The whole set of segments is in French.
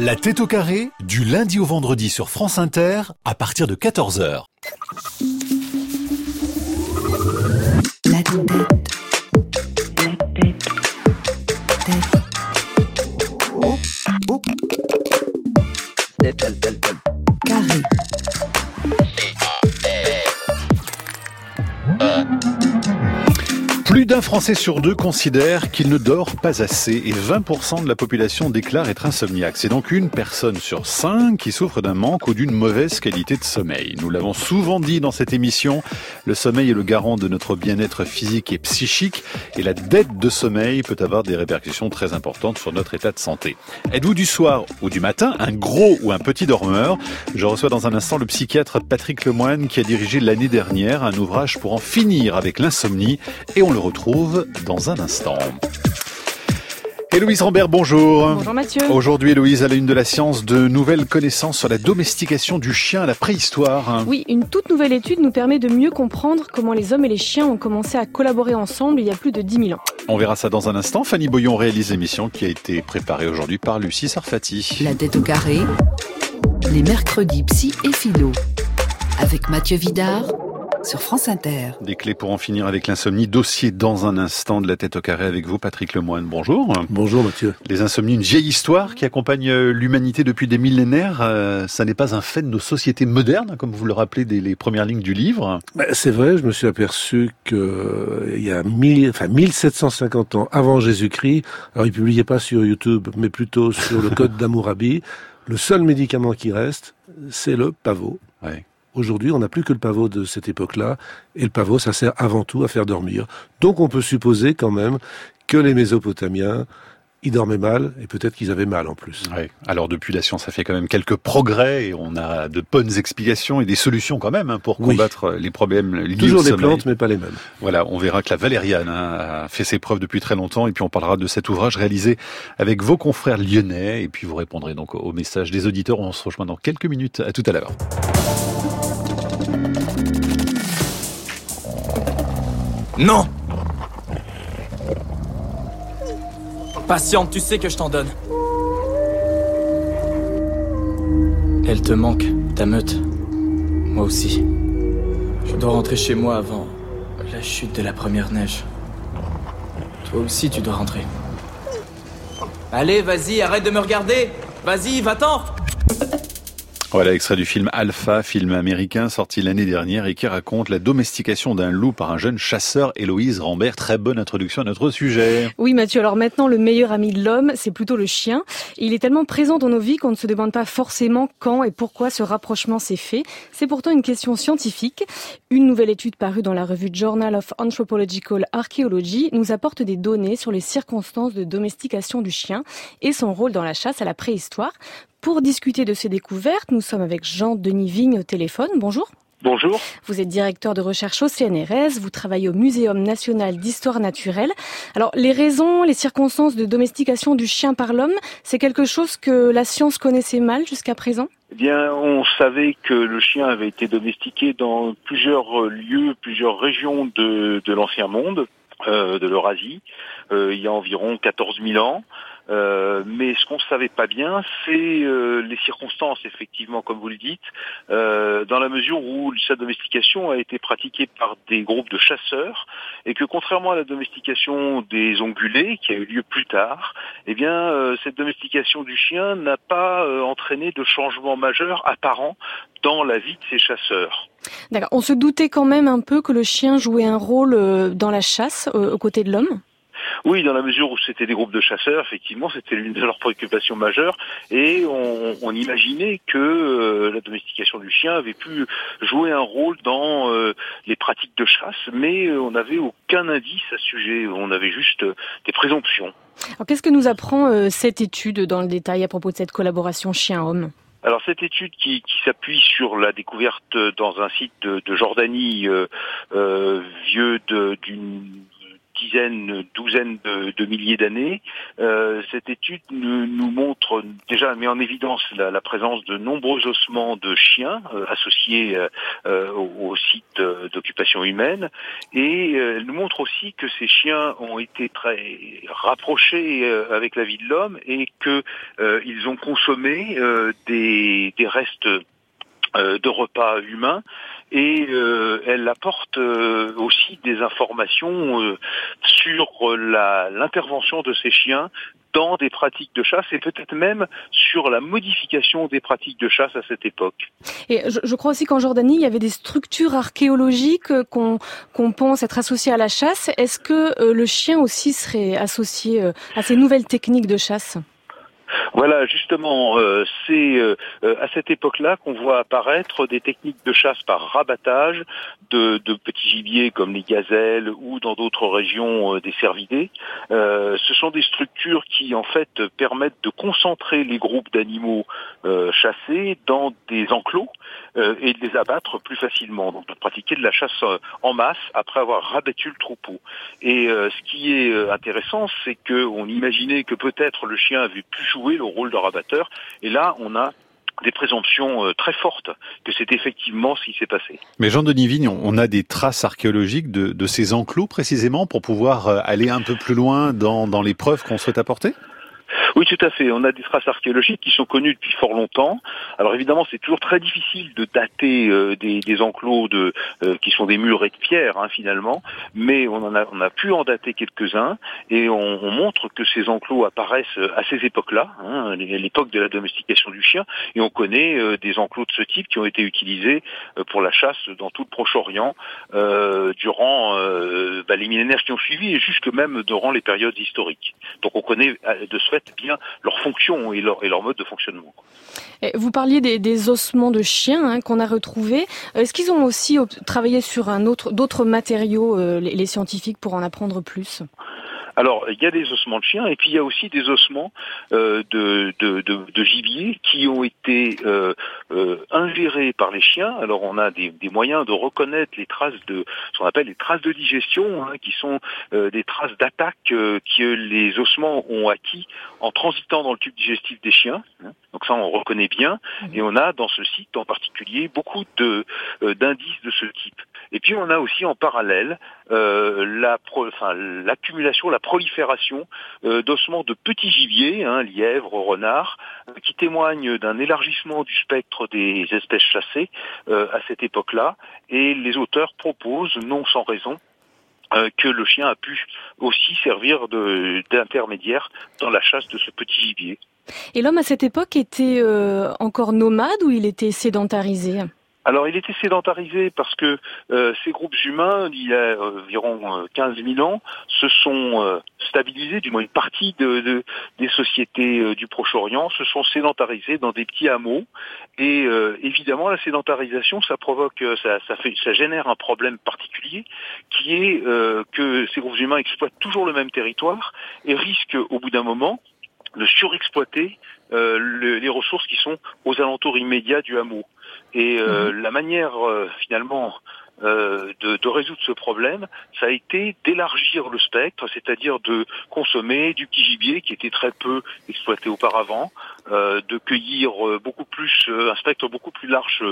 La tête au carré, du lundi au vendredi sur France Inter, à partir de 14h. La tête. Carré. Plus d'un Français sur deux considère qu'il ne dort pas assez et 20% de la population déclare être insomniaque. C'est donc une personne sur 5 qui souffre d'un manque ou d'une mauvaise qualité de sommeil. Nous l'avons souvent dit dans cette émission, le sommeil est le garant de notre bien-être physique et psychique et la dette de sommeil peut avoir des répercussions très importantes sur notre état de santé. Êtes-vous du soir ou du matin un gros ou un petit dormeur? Je reçois dans un instant le psychiatre Patrick Lemoine qui a dirigé l'année dernière un ouvrage pour en finir avec l'insomnie et on le retrouve dans un instant. Héloïse Rambert, bonjour. Bonjour Mathieu. Aujourd'hui, Héloïse, à la une de la science, de nouvelles connaissances sur la domestication du chien à la préhistoire. Oui, une toute nouvelle étude nous permet de mieux comprendre comment les hommes et les chiens ont commencé à collaborer ensemble il y a plus de 10 000 ans. On verra ça dans un instant. Fanny Boyon réalise l'émission qui a été préparée aujourd'hui par Lucie Sarfati. La tête au carré, les mercredis psy et philo, avec Mathieu Vidard sur France Inter. Des clés pour en finir avec l'insomnie. Dossier dans un instant de la tête au carré avec vous, Patrick Lemoine. Bonjour. Bonjour Mathieu. Les insomnies, une vieille histoire qui accompagne l'humanité depuis des millénaires. Ça n'est pas un fait de nos sociétés modernes, comme vous le rappelez dès les premières lignes du livre. C'est vrai, je me suis aperçu que il y a 1750 ans avant Jésus-Christ, alors il publiait pas sur YouTube, mais plutôt sur le Code d'Hammurabi, le seul médicament qui reste, c'est le pavot. Ouais. Aujourd'hui, on n'a plus que le pavot de cette époque-là, et le pavot, ça sert avant tout à faire dormir. Donc on peut supposer quand même que les Mésopotamiens, ils dormaient mal, et peut-être qu'ils avaient mal en plus. Ouais. Alors depuis, la science a fait quand même quelques progrès, et on a de bonnes explications et des solutions quand même pour combattre les problèmes liés Toujours au des sommeil. plantes, mais pas les mêmes. Voilà, on verra que la valériane a fait ses preuves depuis très longtemps, et puis on parlera de cet ouvrage réalisé avec vos confrères lyonnais, et puis vous répondrez donc aux messages des auditeurs. On se rejoint dans quelques minutes. À tout à l'heure. Non! Patiente, tu sais que je t'en donne. Elle te manque, ta meute. Moi aussi. Je dois rentrer chez moi avant la chute de la première neige. Toi aussi, tu dois rentrer. Allez, vas-y, arrête de me regarder! Vas-y, va-t'en! Voilà, extrait du film Alpha, film américain sorti l'année dernière et qui raconte la domestication d'un loup par un jeune chasseur, Héloïse Rambert. Très bonne introduction à notre sujet. Oui Mathieu, alors maintenant le meilleur ami de l'homme, c'est plutôt le chien. Il est tellement présent dans nos vies qu'on ne se demande pas forcément quand et pourquoi ce rapprochement s'est fait. C'est pourtant une question scientifique. Une nouvelle étude parue dans la revue Journal of Anthropological Archaeology nous apporte des données sur les circonstances de domestication du chien et son rôle dans la chasse à la préhistoire. Pour discuter de ces découvertes, nous sommes avec Jean-Denis Vigne au téléphone. Bonjour. Bonjour. Vous êtes directeur de recherche au CNRS, vous travaillez au Muséum national d'histoire naturelle. Alors, les raisons, les circonstances de domestication du chien par l'homme, c'est quelque chose que la science connaissait mal jusqu'à présent ? Eh bien, on savait que le chien avait été domestiqué dans plusieurs lieux, plusieurs régions de l'Ancien Monde, de l'Eurasie, il y a environ 14 000 ans. Mais ce qu'on ne savait pas bien, c'est les circonstances, effectivement, comme vous le dites, dans la mesure où sa domestication a été pratiquée par des groupes de chasseurs, et que contrairement à la domestication des ongulés, qui a eu lieu plus tard, eh bien, cette domestication du chien n'a pas entraîné de changement majeur apparent dans la vie de ces chasseurs. D'accord. On se doutait quand même un peu que le chien jouait un rôle dans la chasse aux côtés de l'homme ? Oui, dans la mesure où c'était des groupes de chasseurs, effectivement, c'était l'une de leurs préoccupations majeures, et on imaginait que la domestication du chien avait pu jouer un rôle dans les pratiques de chasse, mais on n'avait aucun indice à ce sujet, on avait juste des présomptions. Alors, qu'est-ce que nous apprend cette étude dans le détail à propos de cette collaboration chien-homme ? Alors cette étude qui s'appuie sur la découverte dans un site de Jordanie vieux d'une douzaine de milliers d'années. Cette étude nous montre déjà, met en évidence la présence de nombreux ossements de chiens associés au site d'occupation humaine, et elle nous montre aussi que ces chiens ont été très rapprochés avec la vie de l'homme et que ils ont consommé des restes de repas humains, et elle apporte aussi des informations sur l'intervention de ces chiens dans des pratiques de chasse, et peut-être même sur la modification des pratiques de chasse à cette époque. Et je crois aussi qu'en Jordanie, il y avait des structures archéologiques qu'on pense être associées à la chasse. Est-ce que le chien aussi serait associé à ces nouvelles techniques de chasse ? Voilà, justement, c'est à cette époque-là qu'on voit apparaître des techniques de chasse par rabattage de petits gibiers comme les gazelles ou dans d'autres régions des cervidés. Ce sont des structures qui, en fait, permettent de concentrer les groupes d'animaux chassés dans des enclos et de les abattre plus facilement. Donc, de pratiquer de la chasse en masse après avoir rabattu le troupeau. Et ce qui est intéressant, c'est qu'on imaginait que peut-être le chien avait pu jouer le rôle de rabatteur, et là on a des présomptions très fortes que c'est effectivement ce qui s'est passé. Mais Jean-Denis Vigne, on a des traces archéologiques de ces enclos précisément pour pouvoir aller un peu plus loin dans les preuves qu'on souhaite apporter ? Oui, tout à fait. On a des traces archéologiques qui sont connues depuis fort longtemps. Alors évidemment, c'est toujours très difficile de dater des enclos qui sont des murets de pierre finalement, mais on a pu en dater quelques-uns, et on montre que ces enclos apparaissent à ces époques-là, l'époque de la domestication du chien, et on connaît des enclos de ce type qui ont été utilisés pour la chasse dans tout le Proche-Orient durant les millénaires qui ont suivi, et jusque même durant les périodes historiques. Donc on connaît de ce fait bien leur fonction et leur mode de fonctionnement. Vous parliez des ossements de chiens qu'on a retrouvés. Est-ce qu'ils ont aussi travaillé sur d'autres matériaux, les scientifiques, pour en apprendre plus ? Alors, il y a des ossements de chiens, et puis il y a aussi des ossements de gibier qui ont été ingérés par les chiens. Alors, on a des moyens de reconnaître les traces ce qu'on appelle les traces de digestion, qui sont des traces d'attaque que les ossements ont acquis en transitant dans le tube digestif des chiens. Donc ça, on reconnaît bien, et on a dans ce site en particulier beaucoup d'indices de ce type. Et puis on a aussi en parallèle l'accumulation, la prolifération d'ossements de petits gibiers, lièvres, renards, qui témoignent d'un élargissement du spectre des espèces chassées à cette époque-là. Et les auteurs proposent, non sans raison, que le chien a pu aussi servir d'intermédiaire dans la chasse de ce petit gibier. Et l'homme à cette époque était encore nomade ou il était sédentarisé ? Alors, il était sédentarisé parce que ces groupes humains, il y a environ 15 000 ans, se sont stabilisés, du moins une partie des sociétés du Proche-Orient se sont sédentarisés dans des petits hameaux. Et évidemment, la sédentarisation, ça provoque, ça génère un problème particulier, qui est que ces groupes humains exploitent toujours le même territoire et risquent, au bout d'un moment, de surexploiter les ressources qui sont aux alentours immédiats du hameau. Et la manière finalement de résoudre ce problème, ça a été d'élargir le spectre, c'est-à-dire de consommer du petit gibier qui était très peu exploité auparavant, de cueillir un spectre beaucoup plus large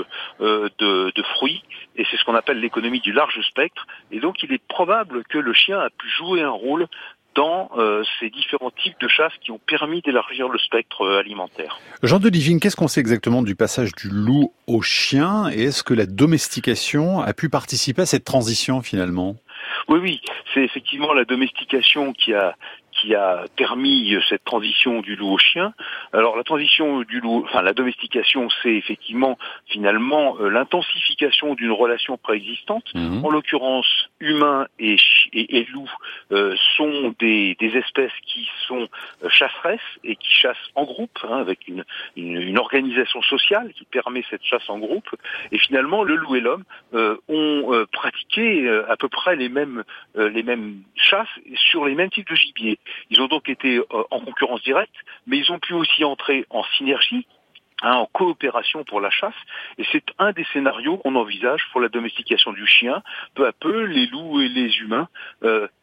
de fruits, et c'est ce qu'on appelle l'économie du large spectre. Et donc il est probable que le chien a pu jouer un rôle dans ces différents types de chasse qui ont permis d'élargir le spectre alimentaire. Jean-Denis Vigne, qu'est-ce qu'on sait exactement du passage du loup au chien, et est-ce que la domestication a pu participer à cette transition finalement ? Oui, c'est effectivement la domestication qui a permis cette transition du loup au chien. Alors la transition du loup, la domestication, c'est effectivement finalement l'intensification d'une relation préexistante. En l'occurrence, humains et loups sont des espèces qui sont chasseresses et qui chassent en groupe, avec une organisation sociale qui permet cette chasse en groupe. Et finalement, le loup et l'homme ont pratiqué à peu près les mêmes chasses sur les mêmes types de gibier. Ils ont donc été en concurrence directe, mais ils ont pu aussi entrer en synergie, en coopération pour la chasse, et c'est un des scénarios qu'on envisage pour la domestication du chien. Peu à peu, les loups et les humains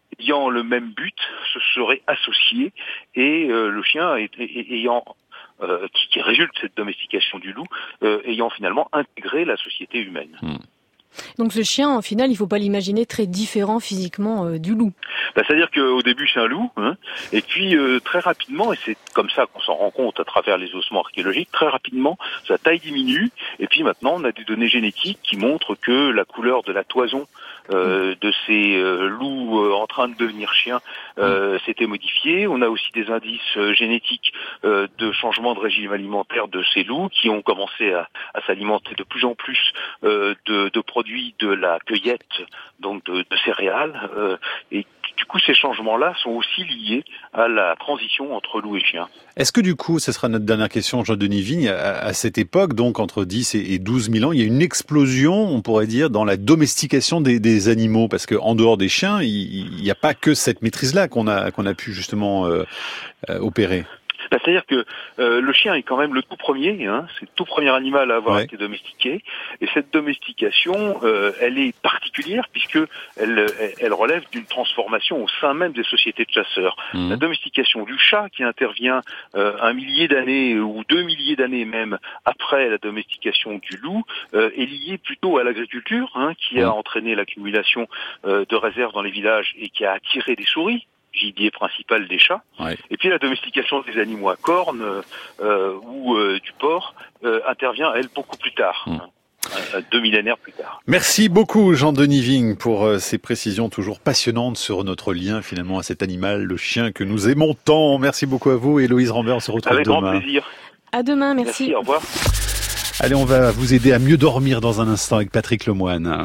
ayant le même but se seraient associés et le chien ayant qui résulte de cette domestication du loup, ayant finalement intégré la société humaine. Donc ce chien, en final, il ne faut pas l'imaginer très différent physiquement du loup. C'est-à-dire qu'au début c'est un loup, et puis très rapidement, et c'est comme ça qu'on s'en rend compte à travers les ossements archéologiques, très rapidement sa taille diminue, et puis maintenant on a des données génétiques qui montrent que la couleur de la toison de ces loups en train de devenir chiens s'était modifiée. On a aussi des indices génétiques de changement de régime alimentaire de ces loups qui ont commencé à s'alimenter de plus en plus de produits de la cueillette, donc de céréales, et du coup ces changements-là sont aussi liés à la transition entre loup et chien. Est-ce que du coup, ce sera notre dernière question, Jean-Denis Vigne, à cette époque, donc entre 10 et 12 000 ans, il y a une explosion, on pourrait dire, dans la domestication des animaux, parce qu'en dehors des chiens, il n'y a pas que cette maîtrise-là qu'on a pu justement opérer. C'est-à-dire que le chien est quand même le tout premier, c'est le tout premier animal à avoir été domestiqué, et cette domestication, elle est particulière puisque elle relève d'une transformation au sein même des sociétés de chasseurs. La domestication du chat, qui intervient 1 millier d'années ou 2 milliers d'années même après la domestication du loup, est liée plutôt à l'agriculture, qui a entraîné l'accumulation de réserves dans les villages et qui a attiré des souris, gibier principal des chats, et puis la domestication des animaux à cornes ou du porc intervient, elle, beaucoup plus tard, 2 millénaires plus tard. Merci beaucoup Jean-Denis Vigne pour ces précisions toujours passionnantes sur notre lien finalement à cet animal, le chien que nous aimons tant. Merci beaucoup à vous, Héloïse Rambert, on se retrouve avec demain. Avec grand plaisir. À demain, merci. Au revoir. Allez, on va vous aider à mieux dormir dans un instant avec Patrick Lemoine.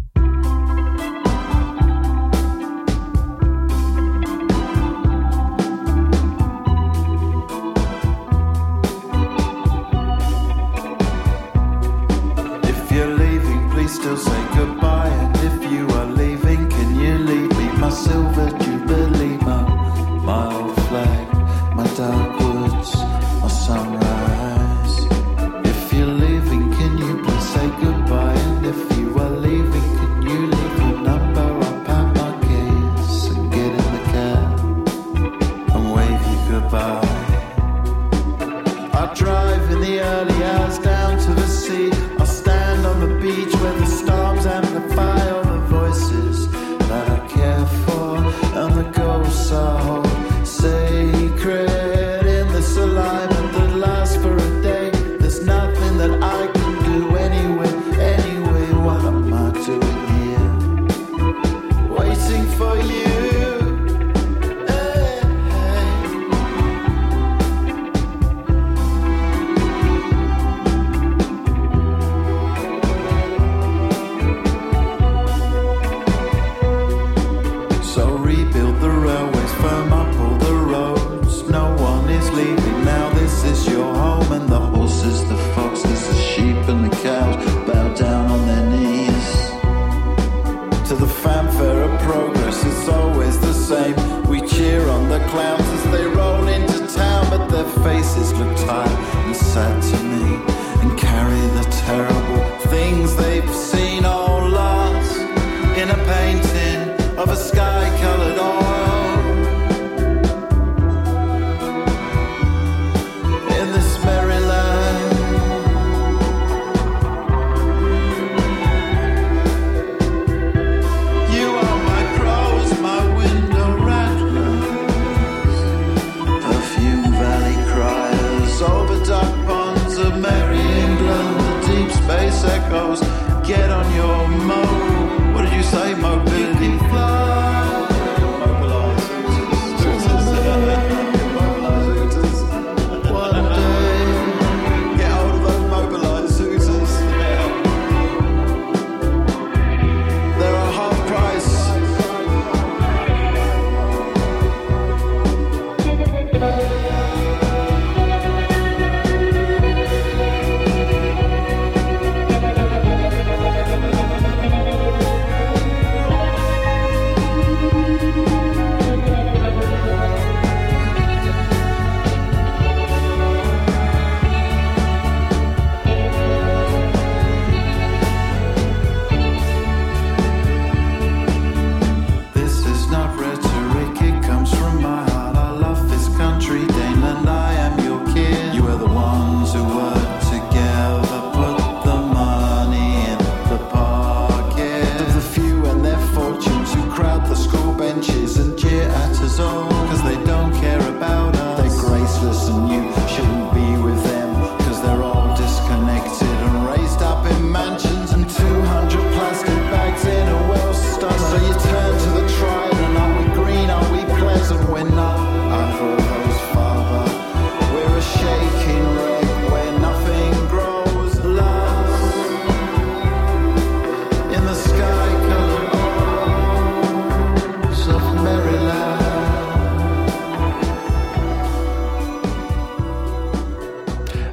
Still say goodbye, and if you are leaving, can you leave me my silver jubilee, my old flag, my dark woods, my sunrise? If you're leaving, can you please say goodbye, and if you are leaving, can you leave your number? I'll pack my keys and get in the cab and wave you goodbye. I drive in the early hours down to the sea. I stand on the beach where the storms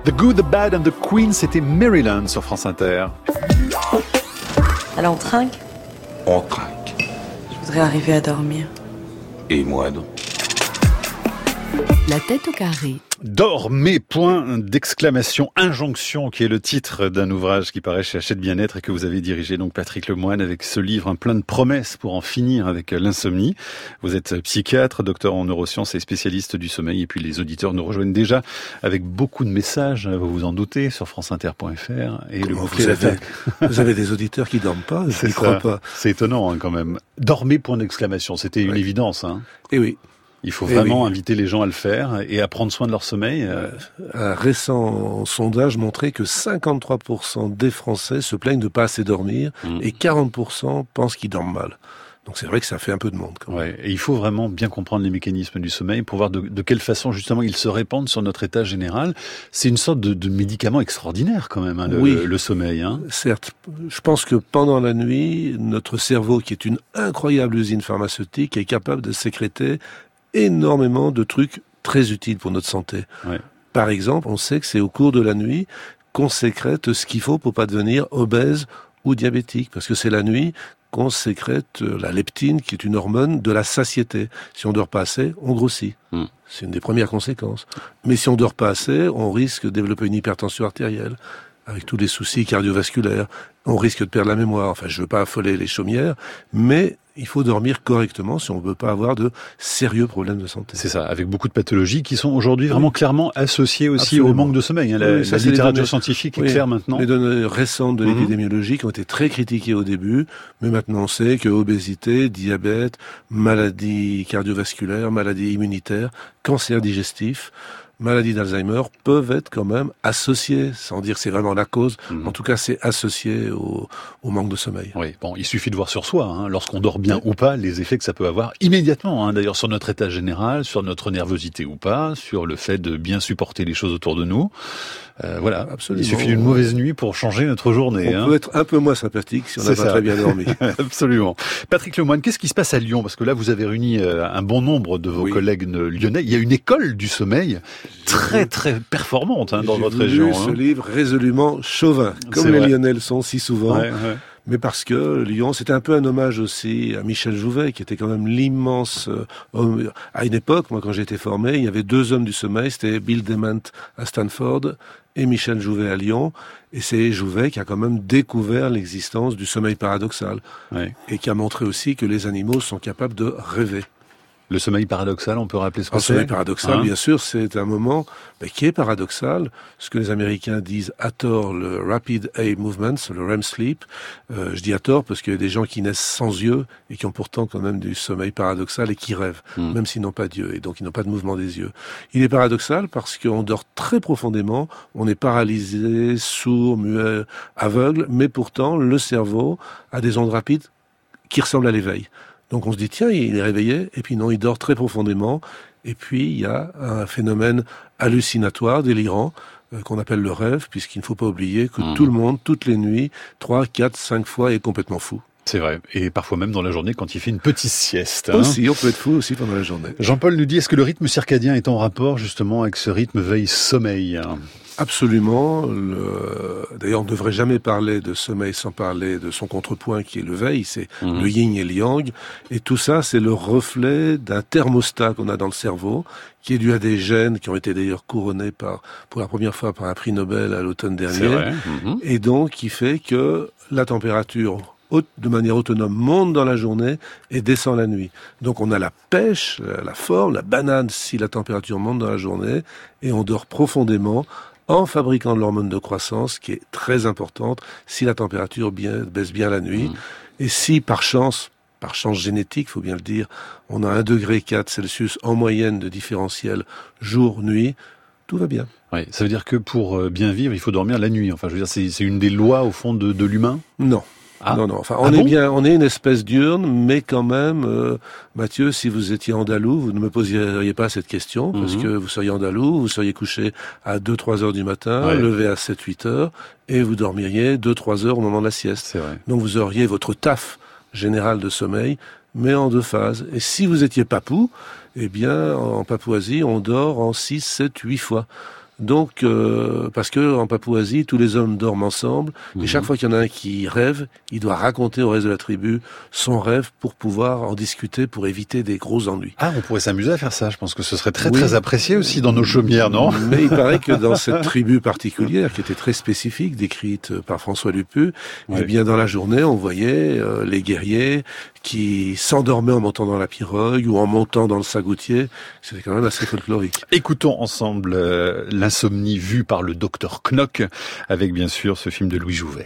The Good, The Bad and The Queen, c'était Maryland sur France Inter. Alors on trinque ? On trinque. Je voudrais arriver à dormir. Et moi donc. La tête au carré. Dormez, point d'exclamation, injonction, qui est le titre d'un ouvrage qui paraît chez Hachette Bien-être et que vous avez dirigé, donc Patrick Lemoine, avec ce livre plein de promesses pour en finir avec l'insomnie. Vous êtes psychiatre, docteur en neurosciences et spécialiste du sommeil, et puis les auditeurs nous rejoignent déjà avec beaucoup de messages, vous vous en doutez, sur franceinter.fr. Et le vous avez des auditeurs qui dorment pas, je n'y crois pas. C'est étonnant quand même. Dormez, point d'exclamation, c'était une évidence. Et oui. Il faut vraiment inviter les gens à le faire et à prendre soin de leur sommeil. Un récent sondage montrait que 53% des Français se plaignent de pas assez dormir et 40% pensent qu'ils dorment mal. Donc c'est vrai que ça fait un peu de monde. Quand même. Ouais, et il faut vraiment bien comprendre les mécanismes du sommeil pour voir de quelle façon justement ils se répandent sur notre état général. C'est une sorte de médicament extraordinaire quand même, le sommeil. Hein. Certes, je pense que pendant la nuit, notre cerveau, qui est une incroyable usine pharmaceutique, est capable de sécréter énormément de trucs très utiles pour notre santé. Ouais. Par exemple, on sait que c'est au cours de la nuit qu'on sécrète ce qu'il faut pour pas devenir obèse ou diabétique, parce que c'est la nuit qu'on sécrète la leptine, qui est une hormone de la satiété. Si on dort pas assez, on grossit. C'est une des premières conséquences. Mais si on dort pas assez, on risque de développer une hypertension artérielle, avec tous les soucis cardiovasculaires. On risque de perdre la mémoire. Enfin, je veux pas affoler les chaumières, mais il faut dormir correctement si on veut pas avoir de sérieux problèmes de santé. C'est ça, avec beaucoup de pathologies qui sont aujourd'hui vraiment clairement associées aussi au manque de sommeil. La littérature scientifique est claire maintenant. Les données récentes de l'épidémiologie qui ont été très critiquées au début, mais maintenant on sait que obésité, diabète, maladies cardiovasculaires, maladies immunitaires, cancer digestif, maladie d'Alzheimer peuvent être quand même associées, sans dire que c'est vraiment la cause. En tout cas, c'est associé au manque de sommeil. Oui, bon, il suffit de voir sur soi, lorsqu'on dort bien ou pas, les effets que ça peut avoir immédiatement. D'ailleurs, sur notre état général, sur notre nervosité ou pas, sur le fait de bien supporter les choses autour de nous. Voilà, absolument. Il suffit d'une mauvaise nuit pour changer notre journée. On peut être un peu moins sympathique si on n'a pas très bien dormi. Absolument. Patrick Lemoine, qu'est-ce qui se passe à Lyon ? Parce que là, vous avez réuni un bon nombre de vos collègues lyonnais. Il y a une école du sommeil très très performante dans votre région. J'ai lu ce livre résolument chauvin, comme les Lyonnais le sont si souvent. Ouais. Mais parce que Lyon, c'était un peu un hommage aussi à Michel Jouvet, qui était quand même l'immense homme. À une époque, moi, quand j'ai été formé, il y avait 2 hommes du sommeil, c'était Bill Dement à Stanford et Michel Jouvet à Lyon. Et c'est Jouvet qui a quand même découvert l'existence du sommeil paradoxal. Et qui a montré aussi que les animaux sont capables de rêver. Le sommeil paradoxal, on peut rappeler ce que c'est ? Le sommeil paradoxal, bien sûr, c'est un moment qui est paradoxal. Ce que les Américains disent à tort, le Rapid Eye Movement, le REM Sleep. Je dis à tort parce qu'il y a des gens qui naissent sans yeux et qui ont pourtant quand même du sommeil paradoxal et qui rêvent, même s'ils n'ont pas d'yeux et donc ils n'ont pas de mouvement des yeux. Il est paradoxal parce qu'on dort très profondément, on est paralysé, sourd, muet, aveugle, mais pourtant le cerveau a des ondes rapides qui ressemblent à l'éveil. Donc on se dit, tiens, il est réveillé, et puis non, il dort très profondément, et puis il y a un phénomène hallucinatoire, délirant, qu'on appelle le rêve, puisqu'il ne faut pas oublier que tout le monde, toutes les nuits, 3, 4, 5 fois, est complètement fou. C'est vrai, et parfois même dans la journée quand il fait une petite sieste. Aussi, on peut être fou aussi pendant la journée. Jean-Paul nous dit, est-ce que le rythme circadien est en rapport justement avec ce rythme veille-sommeil ? Absolument. D'ailleurs, on ne devrait jamais parler de sommeil sans parler de son contrepoint qui est le veille, c'est le yin et le yang. Et tout ça, c'est le reflet d'un thermostat qu'on a dans le cerveau, qui est dû à des gènes qui ont été d'ailleurs couronnés pour la première fois par un prix Nobel à l'automne dernier. C'est vrai. Et donc, qui fait que la température de manière autonome, monte dans la journée et descend la nuit. Donc on a la pêche, la forme, la banane si la température monte dans la journée, et on dort profondément en fabriquant de l'hormone de croissance qui est très importante si la température baisse bien la nuit. Et si par chance génétique, faut bien le dire, on a 1,4 degré Celsius en moyenne de différentiel jour-nuit, tout va bien. Oui, ça veut dire que pour bien vivre, il faut dormir la nuit. Enfin, je veux dire, c'est une des lois au fond de l'humain ? Non. Non. Enfin, on est une espèce diurne, mais quand même, Mathieu, si vous étiez andalou, vous ne me poseriez pas cette question, parce que vous seriez andalou, vous seriez couché à 2-3 heures du matin, levé à 7-8 heures, et vous dormiriez 2-3 heures au moment de la sieste. C'est vrai. Donc vous auriez votre taf général de sommeil, mais en 2 phases. Et si vous étiez papou, eh bien, en Papouasie, on dort en 6, 7, 8 fois. Donc, parce que en Papouasie, tous les hommes dorment ensemble, et chaque fois qu'il y en a un qui rêve, il doit raconter au reste de la tribu son rêve pour pouvoir en discuter, pour éviter des gros ennuis. Ah, on pourrait s'amuser à faire ça. Je pense que ce serait très apprécié aussi dans nos chaumières, non? Mais il paraît que dans cette tribu particulière, qui était très spécifique, décrite par François Lupu, eh bien, dans la journée, on voyait les guerriers qui s'endormaient en montant dans la pirogue ou en montant dans le sagoutier. C'était quand même assez folklorique. Écoutons ensemble l'insomnie vue par le docteur Knock, avec bien sûr ce film de Louis Jouvet.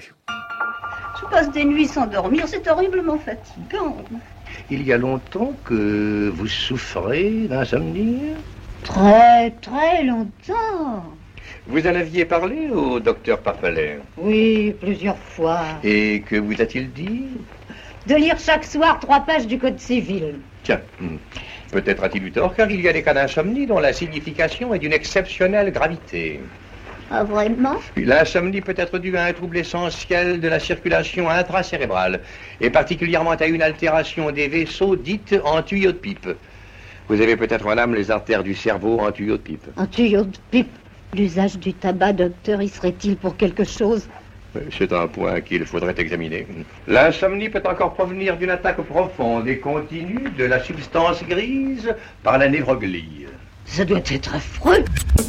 Je passe des nuits sans dormir, c'est horriblement fatigant. Il y a longtemps que vous souffrez d'insomnie? Très, très longtemps. Vous en aviez parlé au docteur Parpalet? Oui, plusieurs fois. Et que vous a-t-il dit? De lire chaque soir 3 pages du Code civil. Tiens, peut-être a-t-il eu tort, car il y a des cas d'insomnie dont la signification est d'une exceptionnelle gravité. Ah, vraiment? L'insomnie peut être due à un trouble essentiel de la circulation intracérébrale, et particulièrement à une altération des vaisseaux dites en tuyaux de pipe. Vous avez peut-être, madame, les artères du cerveau en tuyaux de pipe. En tuyaux de pipe? L'usage du tabac, docteur, y serait-il pour quelque chose? C'est un point qu'il faudrait examiner. L'insomnie peut encore provenir d'une attaque profonde et continue de la substance grise par la névroglie. Ça doit être affreux.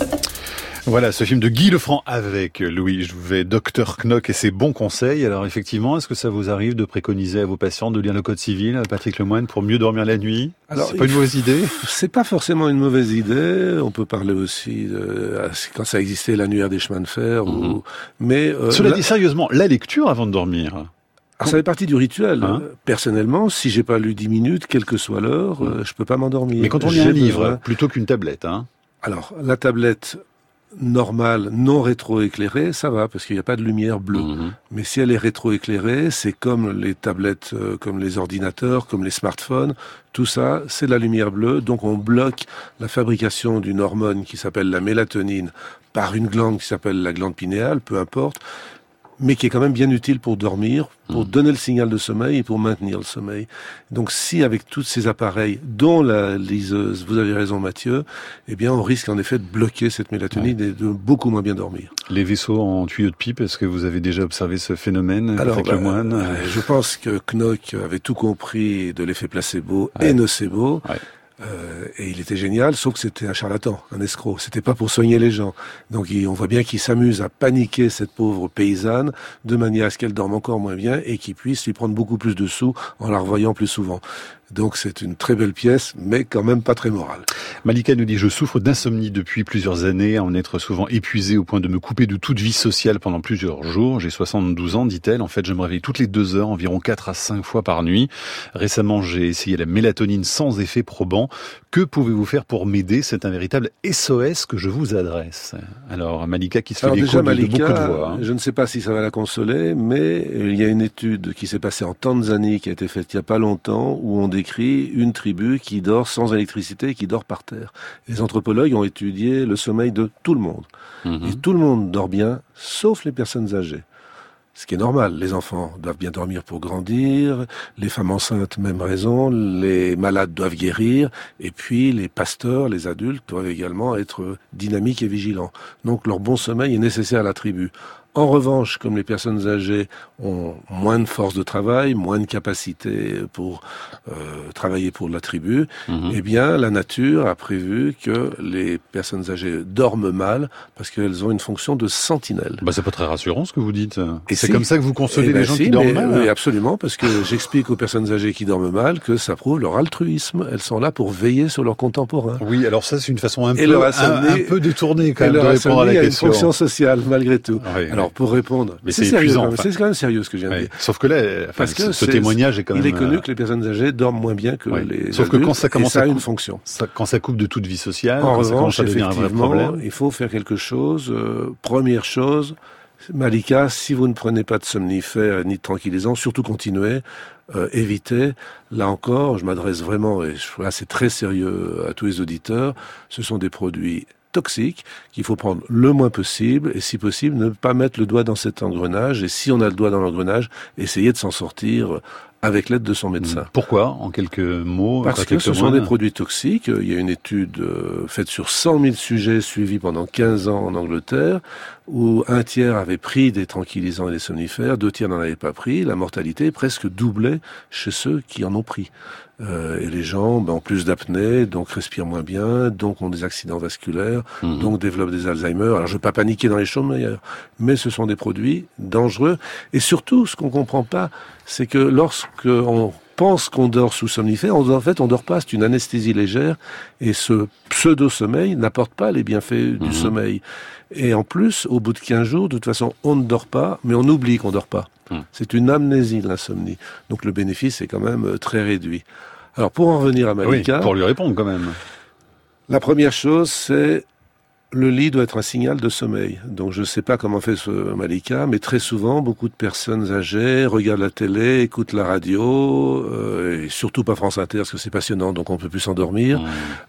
Voilà, ce film de Guy Lefranc avec Louis Jouvet, Dr Knock et ses bons conseils. Alors effectivement, est-ce que ça vous arrive de préconiser à vos patients de lire le Code civil, Patrick Lemoine, pour mieux dormir la nuit? Alors, c'est pas une mauvaise idée? C'est pas forcément une mauvaise idée. On peut parler aussi quand ça existait l'annuaire des chemins de fer. Mais cela dit, sérieusement, la lecture avant de dormir. Alors, ça fait partie du rituel. Personnellement, si j'ai pas lu 10 minutes, quelle que soit l'heure, je peux pas m'endormir. Mais quand on lit un livre, plutôt qu'une tablette, Alors, la tablette normale, non rétroéclairée, ça va, parce qu'il n'y a pas de lumière bleue. Mais si elle est rétroéclairée, c'est comme les tablettes, comme les ordinateurs, comme les smartphones, tout ça, c'est de la lumière bleue, donc on bloque la fabrication d'une hormone qui s'appelle la mélatonine par une glande qui s'appelle la glande pinéale, peu importe, mais qui est quand même bien utile pour dormir, pour donner le signal de sommeil et pour maintenir le sommeil. Donc si avec tous ces appareils, dont la liseuse, vous avez raison Mathieu, eh bien on risque en effet de bloquer cette mélatonine et de beaucoup moins bien dormir. Les vaisseaux en tuyaux de pipe, est-ce que vous avez déjà observé ce phénomène? Alors, je pense que Knock avait tout compris de l'effet placebo et nocebo. Et il était génial, sauf que c'était un charlatan, un escroc. C'était pas pour soigner les gens. Donc on voit bien qu'il s'amuse à paniquer cette pauvre paysanne de manière à ce qu'elle dorme encore moins bien et qu'il puisse lui prendre beaucoup plus de sous en la revoyant plus souvent. Donc c'est une très belle pièce, mais quand même pas très morale. Malika nous dit « Je souffre d'insomnie depuis plusieurs années, à en être souvent épuisée au point de me couper de toute vie sociale pendant plusieurs jours. J'ai 72 ans, dit-elle. En fait, je me réveille toutes les 2 heures, environ 4 à 5 fois par nuit. Récemment, j'ai essayé la mélatonine sans effet probant. Que pouvez-vous faire pour m'aider? C'est un véritable SOS que je vous adresse. » Alors, Malika qui se fait l'écho de beaucoup de voix. Je ne sais pas si ça va la consoler, mais il y a une étude qui s'est passée en Tanzanie, qui a été faite il n'y a pas longtemps, où on décrit une tribu qui dort sans électricité et qui dort par terre. Les anthropologues ont étudié le sommeil de tout le monde. Et tout le monde dort bien, sauf les personnes âgées. Ce qui est normal, les enfants doivent bien dormir pour grandir, les femmes enceintes, même raison, les malades doivent guérir, et puis les pasteurs, les adultes, doivent également être dynamiques et vigilants. Donc leur bon sommeil est nécessaire à la tribu. En revanche, comme les personnes âgées ont moins de force de travail, moins de capacité pour travailler pour la tribu, eh bien, la nature a prévu que les personnes âgées dorment mal parce qu'elles ont une fonction de sentinelle. C'est pas très rassurant ce que vous dites. Et c'est comme ça que vous consolez les gens qui dorment mal? Oui, absolument, parce que j'explique aux personnes âgées qui dorment mal que ça prouve leur altruisme. Elles sont là pour veiller sur leurs contemporains. Oui, alors ça, c'est une façon un peu détournée quand même de répondre à la question. Il y a une fonction sociale, malgré tout. Alors, pour répondre, mais c'est épuisant. C'est quand même sérieux ce que je viens de dire. Sauf que là, parce que ce témoignage est quand même. Il est connu que les personnes âgées dorment moins bien que les Sauf adultes, que quand ça commence à une fonction. Quand ça coupe de toute vie sociale, en quand revanche, ça commence à devenir un vrai problème, il faut faire quelque chose. Première chose, Malika, si vous ne prenez pas de somnifères ni de tranquillisants, surtout continuez. Évitez. Là encore, je m'adresse vraiment, et là c'est très sérieux à tous les auditeurs. Ce sont des produits toxiques qu'il faut prendre le moins possible et si possible ne pas mettre le doigt dans cet engrenage et si on a le doigt dans l'engrenage, essayer de s'en sortir avec l'aide de son médecin. Pourquoi, en quelques mots? Parce que ce sont des produits toxiques. Il y a une étude faite sur 100 000 sujets suivis pendant 15 ans en Angleterre, où un tiers avait pris des tranquillisants et des somnifères, 2 tiers n'en avaient pas pris. La mortalité presque doublait chez ceux qui en ont pris. Et les gens ont plus d'apnée, donc respirent moins bien, donc ont des accidents vasculaires, donc développent des Alzheimer. Alors je ne veux pas paniquer dans les chaumières, mais ce sont des produits dangereux. Et surtout, ce qu'on comprend pas, c'est que lorsqu'on pense qu'on dort sous somnifère, en fait on dort pas, c'est une anesthésie légère, et ce pseudo-sommeil n'apporte pas les bienfaits du sommeil. Et en plus, au bout de 15 jours, de toute façon, on ne dort pas, mais on oublie qu'on dort pas. C'est une amnésie de l'insomnie. Donc le bénéfice est quand même très réduit. Alors pour en revenir à Malika... Oui, pour lui répondre quand même. La première chose, c'est le lit doit être un signal de sommeil. Donc je ne sais pas comment fait ce Malika, mais très souvent, beaucoup de personnes âgées regardent la télé, écoutent la radio, et surtout pas France Inter, parce que c'est passionnant, donc on peut plus s'endormir,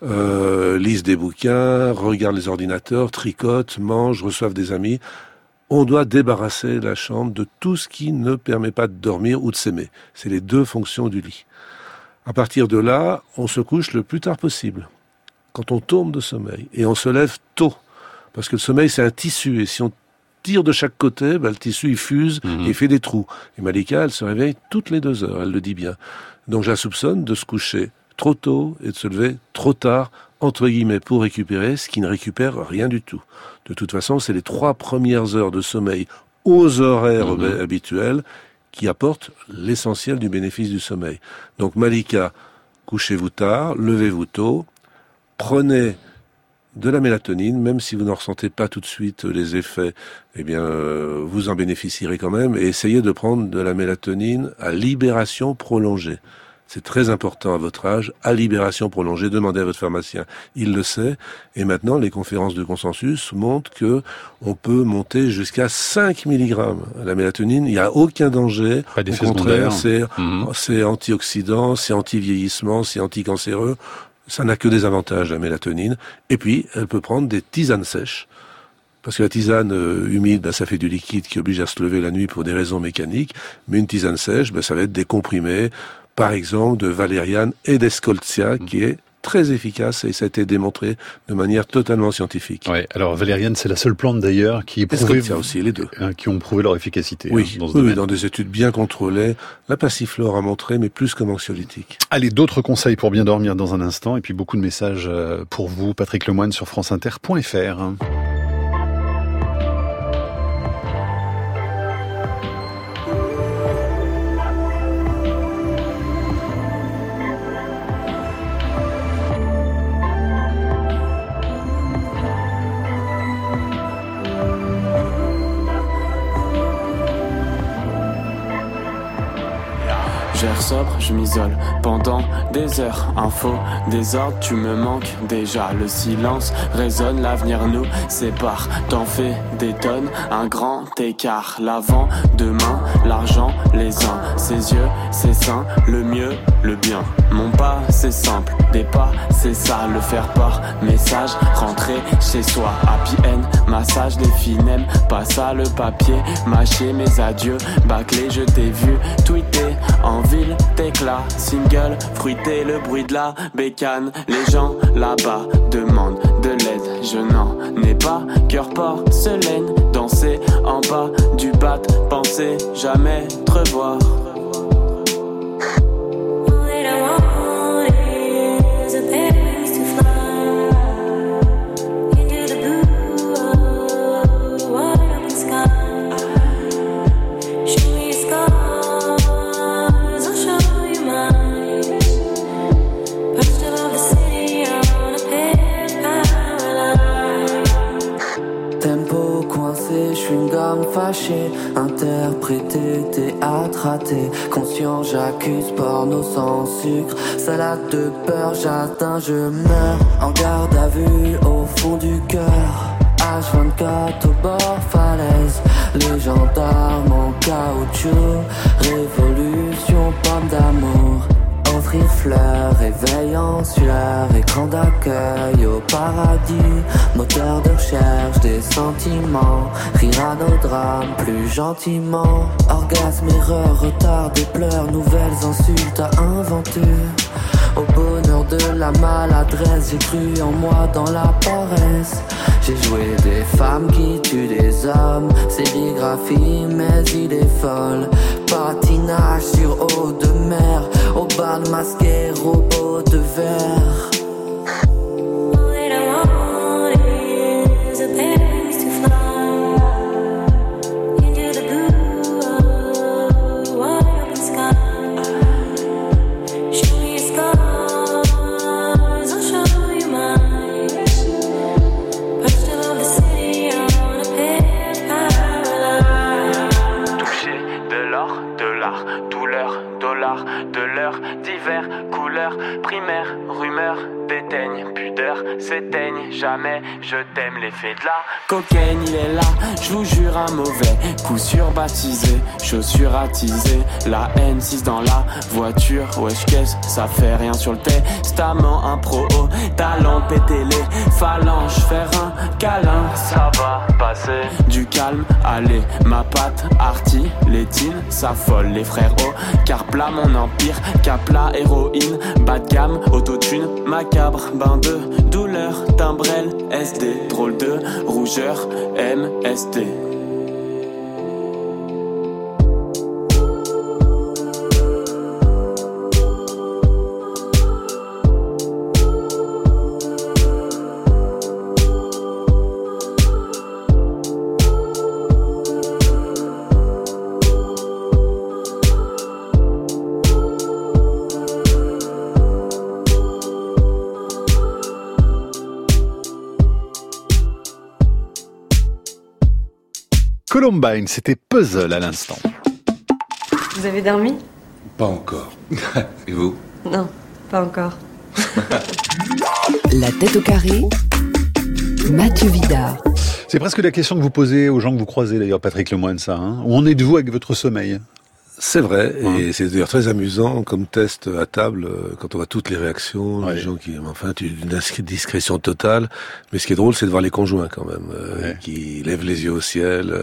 lisent des bouquins, regardent les ordinateurs, tricotent, mangent, reçoivent des amis. On doit débarrasser la chambre de tout ce qui ne permet pas de dormir ou de s'aimer. C'est les 2 fonctions du lit. À partir de là, on se couche le plus tard possible, quand on tombe de sommeil. Et on se lève tôt, parce que le sommeil, c'est un tissu. Et si on tire de chaque côté, le tissu, il fuse et il fait des trous. Et Malika, elle se réveille toutes les 2 heures, elle le dit bien. Donc je la soupçonne de se coucher trop tôt et de se lever trop tard, entre guillemets, pour récupérer, ce qui ne récupère rien du tout. De toute façon, c'est les 3 premières heures de sommeil aux horaires habituels qui apportent l'essentiel du bénéfice du sommeil. Donc Malika, couchez-vous tard, levez-vous tôt, prenez de la mélatonine, même si vous n'en ressentez pas tout de suite les effets, vous en bénéficierez quand même, et essayez de prendre de la mélatonine à libération prolongée. C'est très important à votre âge, à libération prolongée. Demandez à votre pharmacien, il le sait. Et maintenant, les conférences de consensus montrent que on peut monter jusqu'à 5 mg. La mélatonine, il n'y a aucun danger. Pas d'effet Au contraire, secondaire. c'est antioxydant, c'est anti-vieillissement, c'est anticancéreux. Ça n'a que des avantages, la mélatonine. Et puis, elle peut prendre des tisanes sèches. Parce que la tisane humide, ça fait du liquide qui oblige à se lever la nuit pour des raisons mécaniques. Mais une tisane sèche, ça va être des comprimés, par exemple, de valériane et d'escoltia, qui est très efficace et ça a été démontré de manière totalement scientifique. Ouais, alors valériane, c'est la seule plante d'ailleurs qui est prouvée, escoltia aussi, les 2. Qui ont prouvé leur efficacité. Oui, dans ce domaine. Dans des études bien contrôlées. La passiflore a montré, mais plus comme anxiolytique. Allez, d'autres conseils pour bien dormir dans un instant, et puis beaucoup de messages pour vous, Patrick Lemoine sur franceinter.fr. J'erre sobre, je m'isole pendant des heures. Info, désordre, tu me manques déjà. Le silence résonne, l'avenir nous sépare. T'en fais des tonnes, un grand écart. L'avant, demain, l'argent, les uns. Ses yeux, ses seins, le mieux, le bien. Mon pas, c'est simple, des pas, c'est ça. Le faire part, message, rentrer chez soi. Happy end, massage, des filles pas ça le papier. Mâcher mes adieux, bâclé, je t'ai vu tweeter en ville, t'éclat, single, fruité, le bruit de la bécane. Les gens là-bas demandent de l'aide, je n'en ai pas, cœur porcelaine. Danser en bas du bat, penser jamais te revoir. Fâché, interprété, théâtre raté. Conscient, j'accuse porno sans sucre. Salade de beurre, jardin, je meurs. En garde à vue, au fond du cœur. H24 au bord falaise. Les gendarmes en caoutchouc. Révolution, pomme d'amour. offrir fleurs, réveil en sueur, écran d'accueil au paradis, moteur de recherche des sentiments, rire à nos drames plus gentiment, orgasme, erreur, retard, des pleurs, nouvelles insultes à inventer. Au bonheur de la maladresse, j'ai cru en moi dans la paresse. J'ai joué des femmes qui tuent des hommes, sérigraphie, mes idées folles, patinage sur eau de mer, au bal masqué, robot de verre. Primaire, rumeur, déteigne, pudeur, s'éteigne, jamais je t'aime, l'effet de la cocaïne, il est là, je vous jure un mauvais coup sûr baptisé, chaussures attisées, la N6 dans la voiture, wesh qu'est-ce, ça fait rien sur le testament, un pro haut, talent, péter les phalanges, faire un câlin, ça va passer, du calme, allez, ma patte, arty, létine, ça folle, les frères O, car plat mon empire, capla, héroïne, bas de gamme, autotune, macabre, bain de douleur, timbrel, SD, drôle de rougeur, MST. Columbine, c'était Puzzle à l'instant. Vous avez dormi ? Pas encore. Et vous ? Non, pas encore. La tête au carré, Mathieu Vidard. C'est presque la question que vous posez aux gens que vous croisez d'ailleurs, Patrick Lemoine, ça. Où en êtes-vous avec votre sommeil ? C'est vrai, et c'est d'ailleurs très amusant comme test à table, quand on voit toutes les réactions, les gens qui, enfin, une discrétion totale, mais ce qui est drôle, c'est de voir les conjoints quand même, qui lèvent les yeux au ciel.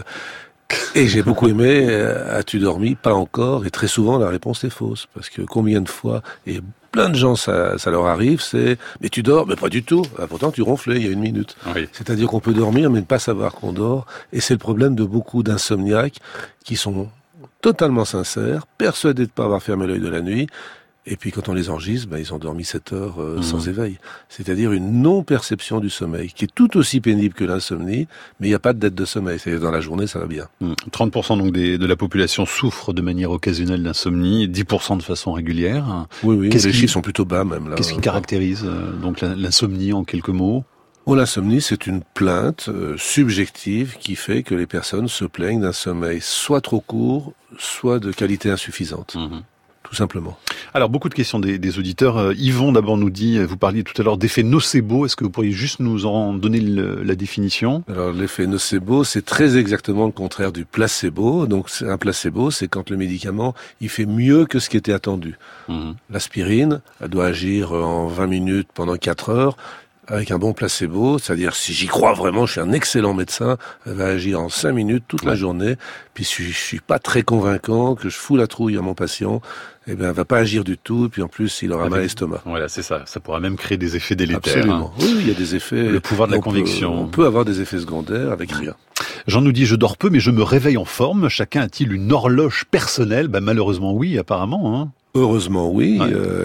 Et j'ai beaucoup aimé, as-tu dormi ? Pas encore, et très souvent la réponse est fausse, parce que combien de fois, et plein de gens ça leur arrive, c'est « mais tu dors ?» Mais pas du tout, pourtant tu ronflais il y a 1 minute. Oui. C'est-à-dire qu'on peut dormir mais ne pas savoir qu'on dort, et c'est le problème de beaucoup d'insomniaques qui sont totalement sincères, persuadés de ne pas avoir fermé l'œil de la nuit, et puis quand on les enregistre, ils ont dormi 7 heures sans éveil. C'est-à-dire une non-perception du sommeil, qui est tout aussi pénible que l'insomnie, mais il n'y a pas de dette de sommeil. C'est-à-dire dans la journée, ça va bien. 30% donc de la population souffre de manière occasionnelle d'insomnie, 10% de façon régulière. Oui, les chiffres sont plutôt bas même. Qu'est-ce qui caractérise donc l'insomnie en quelques mots ? L'insomnie, c'est une plainte subjective qui fait que les personnes se plaignent d'un sommeil soit trop court, soit de qualité insuffisante. Tout simplement. Alors, beaucoup de questions des auditeurs. Yvon, d'abord, nous dit, vous parliez tout à l'heure d'effet nocebo. Est-ce que vous pourriez juste nous en donner la définition ? Alors, l'effet nocebo, c'est très exactement le contraire du placebo. Donc, un placebo, c'est quand le médicament, il fait mieux que ce qui était attendu. L'aspirine, elle doit agir en 20 minutes pendant 4 heures. Avec un bon placebo, c'est-à-dire si j'y crois vraiment, je suis un excellent médecin, elle va agir en 5 minutes toute la journée, puis si je suis pas très convaincant, que je fous la trouille à mon patient, elle va pas agir du tout, et puis en plus, il aura mal à l'estomac. Voilà, c'est ça. Ça pourra même créer des effets délétères. Absolument. Oui, il y a des effets. Le pouvoir de la conviction. On peut avoir des effets secondaires avec rien. Jean nous dit, je dors peu, mais je me réveille en forme. Chacun a-t-il une horloge personnelle ? Malheureusement, oui, apparemment, Heureusement, oui.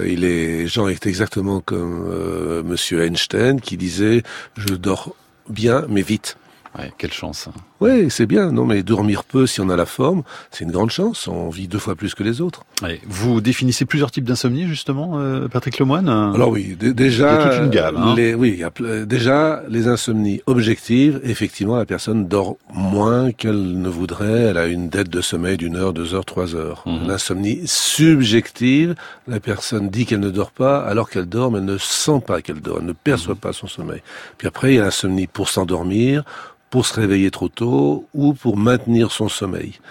Jean est exactement comme Monsieur Einstein qui disait « Je dors bien, mais vite ». Ouais, quelle chance. Oui, c'est bien. Non, mais dormir peu si on a la forme, c'est une grande chance. On vit 2 fois plus que les autres. Ouais. Vous définissez plusieurs types d'insomnie, justement, Patrick Lemoine ? Alors oui, déjà... Il y a toute une gamme. Il y a déjà les insomnies objectives. Effectivement, la personne dort moins qu'elle ne voudrait. Elle a une dette de sommeil d'1 heure, 2 heures, 3 heures. L'insomnie subjective, la personne dit qu'elle ne dort pas alors qu'elle dort, mais elle ne sent pas qu'elle dort. Elle ne perçoit pas son sommeil. Puis après, il y a l'insomnie pour s'endormir, pour se réveiller trop tôt ou pour maintenir son sommeil.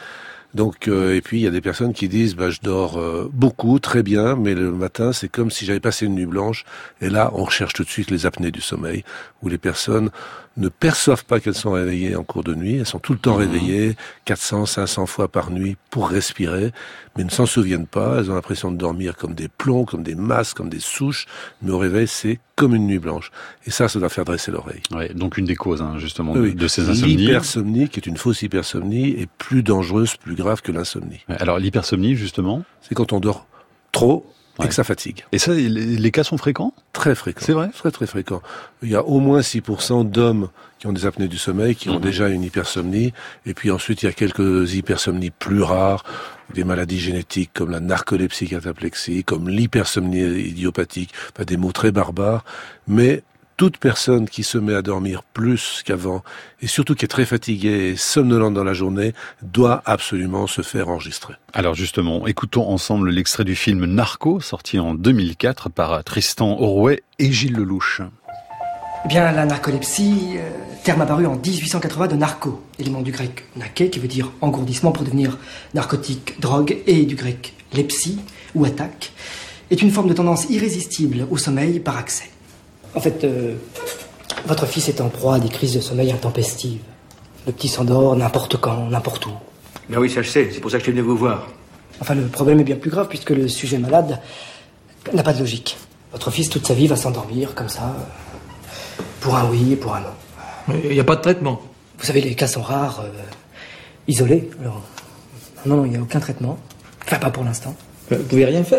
Donc, et puis il y a des personnes qui disent, je dors beaucoup, très bien, mais le matin c'est comme si j'avais passé une nuit blanche. Et là, on recherche tout de suite les apnées du sommeil, où les personnes ne perçoivent pas qu'elles sont réveillées en cours de nuit. Elles sont tout le temps réveillées, 400, 500 fois par nuit pour respirer, mais ne s'en souviennent pas. Elles ont l'impression de dormir comme des plombs, comme des masses, comme des souches, mais au réveil, c'est comme une nuit blanche. Et ça doit faire dresser l'oreille. Ouais, donc une des causes, justement, oui, de ces insomnies. L'hypersomnie, qui est une fausse hypersomnie, est plus dangereuse, plus grave que l'insomnie. Ouais, alors l'hypersomnie, justement, c'est quand on dort trop et que ça fatigue. Et ça, les cas sont fréquents ? Très fréquents. C'est vrai ? Très très fréquents. Il y a au moins 6% d'hommes qui ont des apnées du sommeil, qui ont déjà une hypersomnie. Et puis ensuite, il y a quelques hypersomnies plus rares, des maladies génétiques comme la narcolepsie cataplexie, comme l'hypersomnie idiopathique, des mots très barbares. Mais toute personne qui se met à dormir plus qu'avant, et surtout qui est très fatiguée et somnolente dans la journée, doit absolument se faire enregistrer. Alors justement, écoutons ensemble l'extrait du film Narco, sorti en 2004 par Tristan Orouet et Gilles Lelouch. Eh bien, la narcolepsie, terme apparu en 1880 de narco, élément du grec naké, qui veut dire engourdissement pour devenir narcotique, drogue, et du grec lepsie, ou attaque, est une forme de tendance irrésistible au sommeil par accès. En fait, votre fils est en proie à des crises de sommeil intempestives. Le petit s'endort n'importe quand, n'importe où. Ben oui, ça je sais, c'est pour ça que je suis venu vous voir. Enfin, le problème est bien plus grave puisque le sujet malade n'a pas de logique. Votre fils, toute sa vie, va s'endormir comme ça, pour un oui et pour un non. Il n'y a pas de traitement. Vous savez, les cas sont rares, isolés. Alors, non, il n'y a aucun traitement. Enfin, pas pour l'instant. Vous pouvez rien faire ?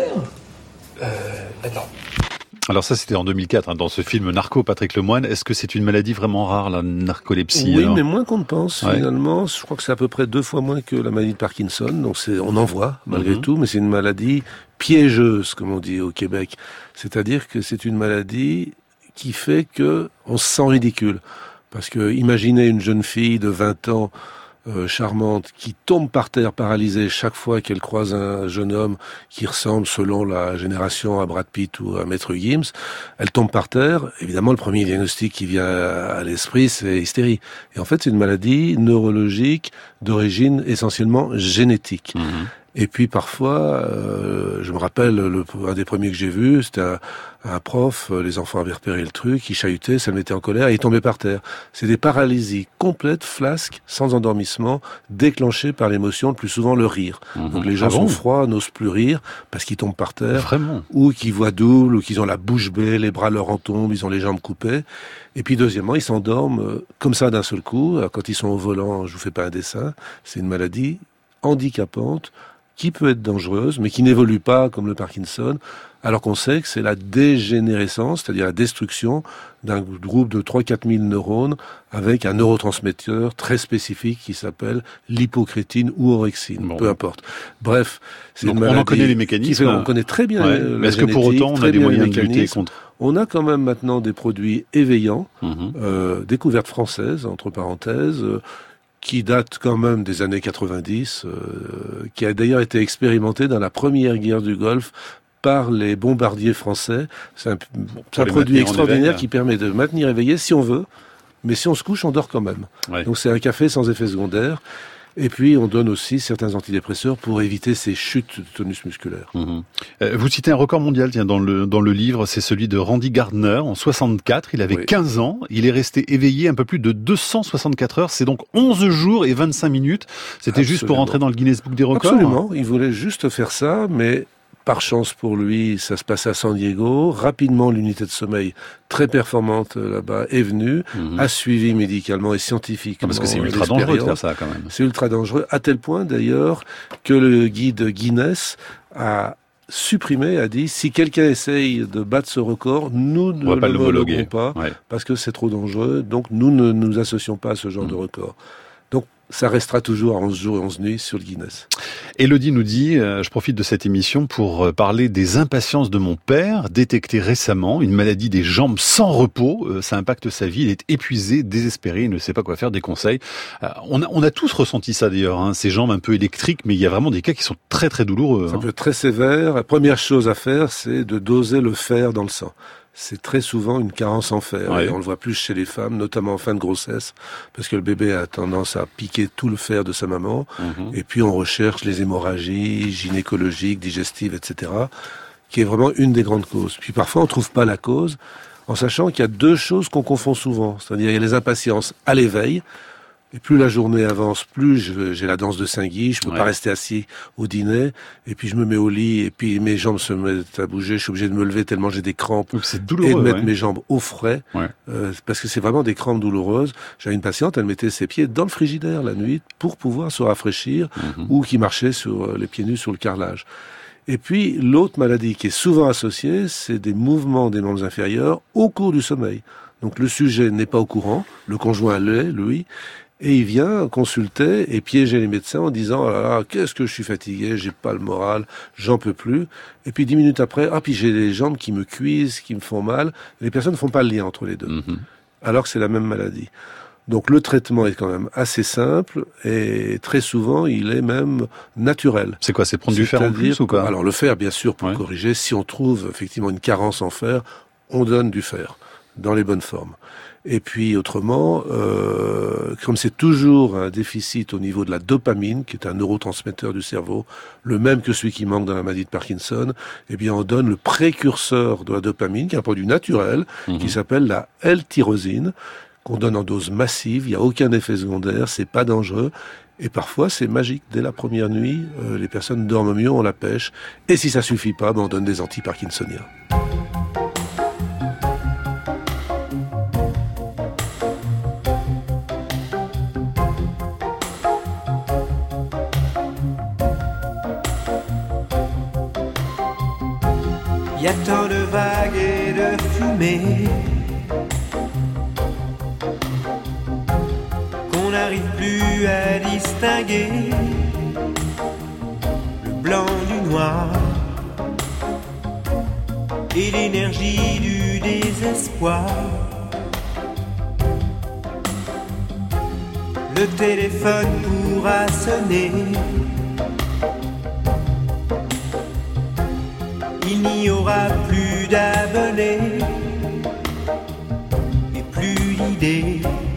Non. Alors ça, c'était en 2004, dans ce film Narco, Patrick Lemoine. Est-ce que c'est une maladie vraiment rare, la narcolepsie ? Oui, mais moins qu'on ne pense, finalement. Je crois que c'est à peu près 2 fois moins que la maladie de Parkinson. Donc on en voit, malgré tout, mais c'est une maladie piégeuse, comme on dit au Québec. C'est-à-dire que c'est une maladie qui fait que on se sent ridicule. Parce que imaginez une jeune fille de 20 ans, charmante, qui tombe par terre paralysée chaque fois qu'elle croise un jeune homme qui ressemble, selon la génération, à Brad Pitt ou à Maître Gims. Elle tombe par terre. Évidemment, le premier diagnostic qui vient à l'esprit, c'est hystérie. Et en fait, c'est une maladie neurologique d'origine essentiellement génétique. Et puis parfois, je me rappelle, un des premiers que j'ai vu, c'était un prof, les enfants avaient repéré le truc, il chahutait, ça le mettait en colère et il tombait par terre. C'est des paralysies complètes, flasques, sans endormissement, déclenchées par l'émotion, le plus souvent le rire. Donc les gens sont froids, n'osent plus rire, parce qu'ils tombent par terre, ou qu'ils voient double, ou qu'ils ont la bouche bée, les bras leur en tombent, ils ont les jambes coupées. Et puis deuxièmement, ils s'endorment comme ça d'un seul coup. Alors, quand ils sont au volant, je vous fais pas un dessin, c'est une maladie handicapante, qui peut être dangereuse, mais qui n'évolue pas comme le Parkinson, alors qu'on sait que c'est la dégénérescence, c'est-à-dire la destruction d'un groupe de 3-4 000 neurones avec un neurotransmetteur très spécifique qui s'appelle l'hypocrétine ou orexine, peu importe. Bref, c'est une maladie. On en connaît les mécanismes. On connaît très bien la génétique. Mais est-ce que pour autant on a des moyens de lutter contre ? On a quand même maintenant des produits éveillants, découvertes françaises, entre parenthèses, qui date quand même des années 90, qui a d'ailleurs été expérimenté dans la première guerre du Golfe par les bombardiers français. C'est un produit extraordinaire qui permet de maintenir éveillé si on veut, mais si on se couche, on dort quand même. Donc c'est un café sans effet secondaire. Et puis, on donne aussi certains antidépresseurs pour éviter ces chutes de tonus musculaire. Vous citez un record mondial dans le livre, c'est celui de Randy Gardner en 64. Il avait 15 ans. Il est resté éveillé un peu plus de 264 heures. C'est donc 11 jours et 25 minutes. C'était juste pour entrer dans le Guinness Book des records. Absolument. Il voulait juste faire ça, mais par chance pour lui, ça se passe à San Diego. Rapidement, l'unité de sommeil très performante là-bas est venue, a suivi médicalement et scientifiquement. Parce que c'est ultra dangereux de faire ça quand même. C'est ultra dangereux, à tel point d'ailleurs que le guide Guinness a supprimé, a dit, si quelqu'un essaye de battre ce record, nous ne l'homologuons pas, parce que c'est trop dangereux, donc nous ne nous associons pas à ce genre de record. Donc, ça restera toujours à 11 jours et 11 nuits sur le Guinness. Élodie nous dit, je profite de cette émission pour parler des impatiences de mon père, détectées récemment, une maladie des jambes sans repos, ça impacte sa vie, il est épuisé, désespéré, il ne sait pas quoi faire, des conseils. On a tous ressenti ça d'ailleurs, ces jambes un peu électriques, mais il y a vraiment des cas qui sont très très douloureux. Ça peut être très sévère. La première chose à faire, c'est de doser le fer dans le sang. c'est très souvent une carence en fer. Ouais. Et on le voit plus chez les femmes, notamment en fin de grossesse, parce que le bébé a tendance à piquer tout le fer de sa maman. Et puis on recherche les hémorragies gynécologiques, digestives, etc., qui est vraiment une des grandes causes. Puis parfois on trouve pas la cause, en sachant qu'il y a deux choses qu'on confond souvent. C'est-à-dire il y a les impatiences à l'éveil, et plus la journée avance, plus j'ai la danse de Saint-Guy, je peux pas rester assis au dîner, et puis je me mets au lit, et puis mes jambes se mettent à bouger, je suis obligé de me lever tellement j'ai des crampes, c'est douloureux, et de mettre mes jambes au frais, Ouais. parce que c'est vraiment des crampes douloureuses. J'avais une patiente, elle mettait ses pieds dans le frigidaire la nuit pour pouvoir se rafraîchir, ou qui marchait sur les pieds nus sur le carrelage. Et puis, l'autre maladie qui est souvent associée, c'est des mouvements des membres inférieurs au cours du sommeil. Donc le sujet n'est pas au courant, le conjoint l'est, lui, et il vient consulter et piéger les médecins en disant « Ah là là, qu'est-ce que je suis fatigué, j'ai pas le moral, j'en peux plus ». Et puis 10 minutes après, ah puis j'ai les jambes qui me cuisent, qui me font mal. Les personnes ne font pas le lien entre les deux, alors que c'est la même maladie. Donc le traitement est quand même assez simple et très souvent il est même naturel. C'est quoi, c'est prendre du fer en plus ou quoi? Alors le fer bien sûr pour corriger, si on trouve effectivement une carence en fer, on donne du fer dans les bonnes formes. Et puis autrement, comme c'est toujours un déficit au niveau de la dopamine, qui est un neurotransmetteur du cerveau, le même que celui qui manque dans la maladie de Parkinson, eh bien on donne le précurseur de la dopamine, qui est un produit naturel, qui s'appelle la L-tyrosine, qu'on donne en dose massive, il n'y a aucun effet secondaire, c'est pas dangereux, et parfois c'est magique. Dès la première nuit, les personnes dorment mieux, on la pêche, et si ça suffit pas, on donne des anti-parkinsoniens. Y a tant de vagues et de fumée qu'on n'arrive plus à distinguer le blanc du noir et l'énergie du désespoir. Le téléphone pourra sonner, il n'y aura plus d'abonnés et plus d'idées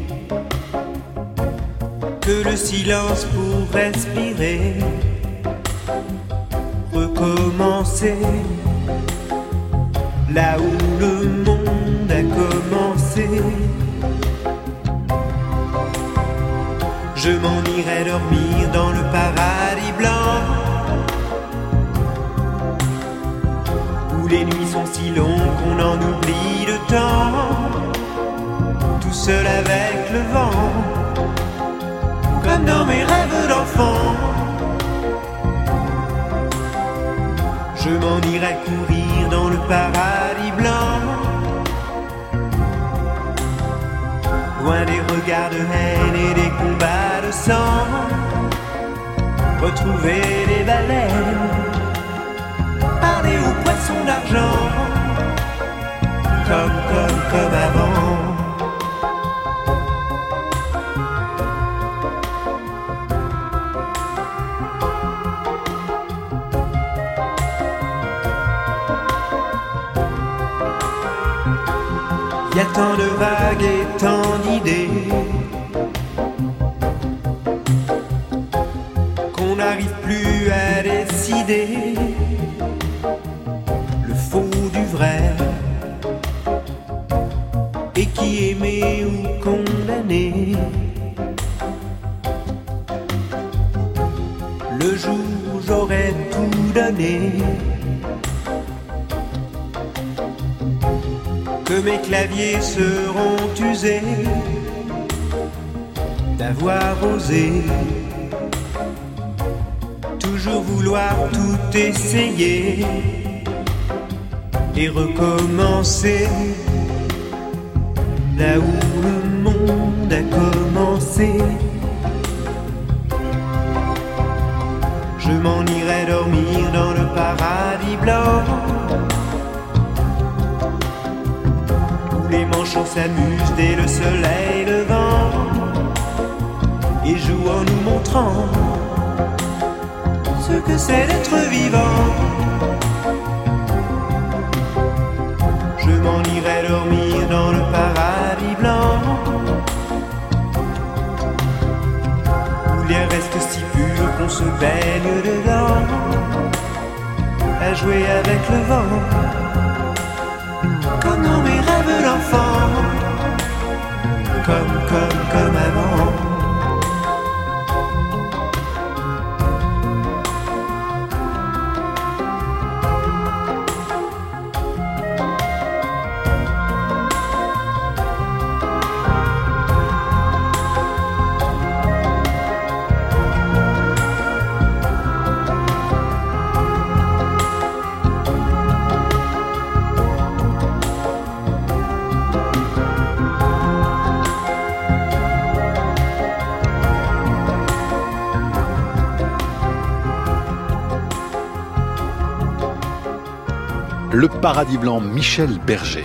que le silence pour respirer, recommencer là où le monde a commencé. Je m'en irai dormir dans le paradis blanc, où les nuits sont si longues qu'on en oublie le temps, tout seul avec le vent, comme dans mes rêves d'enfant. Je m'en irai courir dans le paradis blanc, loin des regards de haine et des combats de sang, retrouver les baleines, parler aux poissons d'argent, comme avant. Y a tant de vagues et tant d'idées qu'on n'arrive plus à décider le faux du vrai, et qui aimé ou condamné. Le jour où j'aurais tout donné, que mes claviers seront usés d'avoir osé toujours vouloir tout essayer et recommencer là où le monde a commencé. Je m'en irai dormir dans le paradis blanc, les manchots s'amusent dès le soleil levant et jouent en nous montrant ce que c'est d'être vivant. Je m'en l'air reste si pur qu'on se baigne dedans, à jouer avec le vent, comme dans mes rêves d'enfant, comme avant. Le Paradis Blanc, Michel Berger.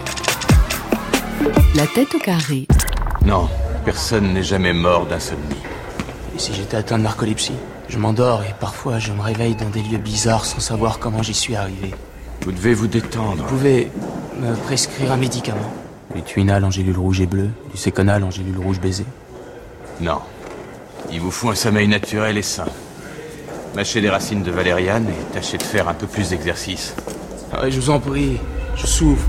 La tête au carré. Non, personne n'est jamais mort d'insomnie. Et si j'étais atteint de narcolepsie? Je m'endors et parfois je me réveille dans des lieux bizarres sans savoir comment j'y suis arrivé. Vous devez vous détendre. Vous pouvez me prescrire un médicament? Du Tuinal en gélule rouge et bleue, du Séconal en gélule rouge baiser? Non. Il vous faut un sommeil naturel et sain. Mâchez des racines de valériane et tâchez de faire un peu plus d'exercice. Ah, je vous en prie, je souffre.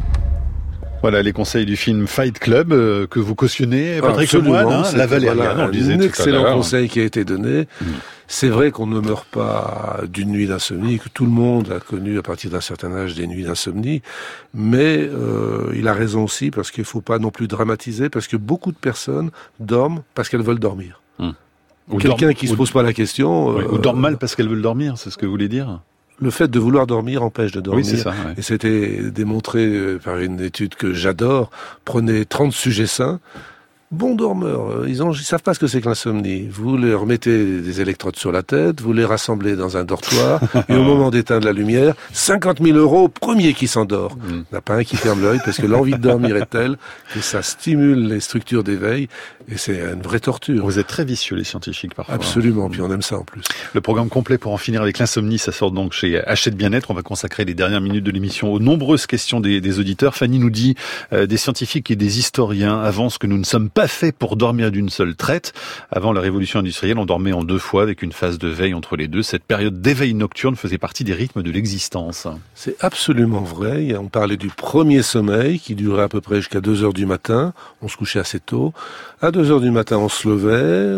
Voilà les conseils du film Fight Club que vous cautionnez, Patrick Lemoine, hein, la valériane, on le disait tout à l'heure. Un excellent conseil qui a été donné. C'est vrai qu'on ne meurt pas d'une nuit d'insomnie, que tout le monde a connu à partir d'un certain âge des nuits d'insomnie, mais il a raison aussi parce qu'il ne faut pas non plus dramatiser, parce que beaucoup de personnes dorment parce qu'elles veulent dormir. Quelqu'un qui ne se pose pas la question... ou dorment mal parce qu'elles veulent dormir, c'est ce que vous voulez dire ? Le fait de vouloir dormir empêche de dormir. Oui, c'est ça, ouais. Et c'était démontré par une étude que j'adore. Prenez 30 sujets sains, bons dormeurs. Ils savent pas ce que c'est que l'insomnie. Vous leur mettez des électrodes sur la tête, vous les rassemblez dans un dortoir, et au moment d'éteindre la lumière, 50 000 € au premier qui s'endort. Il n'y en a pas un qui ferme l'œil, parce que l'envie de dormir est telle que ça stimule les structures d'éveil, et c'est une vraie torture. Vous êtes très vicieux, les scientifiques, parfois. Absolument, puis on aime ça en plus. Le programme complet pour en finir avec l'insomnie, ça sort donc chez Hachette Bien-être. On va consacrer les dernières minutes de l'émission aux nombreuses questions des auditeurs. Fanny nous dit, des scientifiques et des historiens avancent que nous ne sommes pas faits pour dormir d'une seule traite. Avant la révolution industrielle, on dormait en 2 fois avec une phase de veille entre les deux. Cette période d'éveil nocturne faisait partie des rythmes de l'existence. C'est absolument vrai. On parlait du premier sommeil qui durait à peu près jusqu'à 2 heures du matin. On se couchait assez tôt. À 2 heures du matin, on se levait,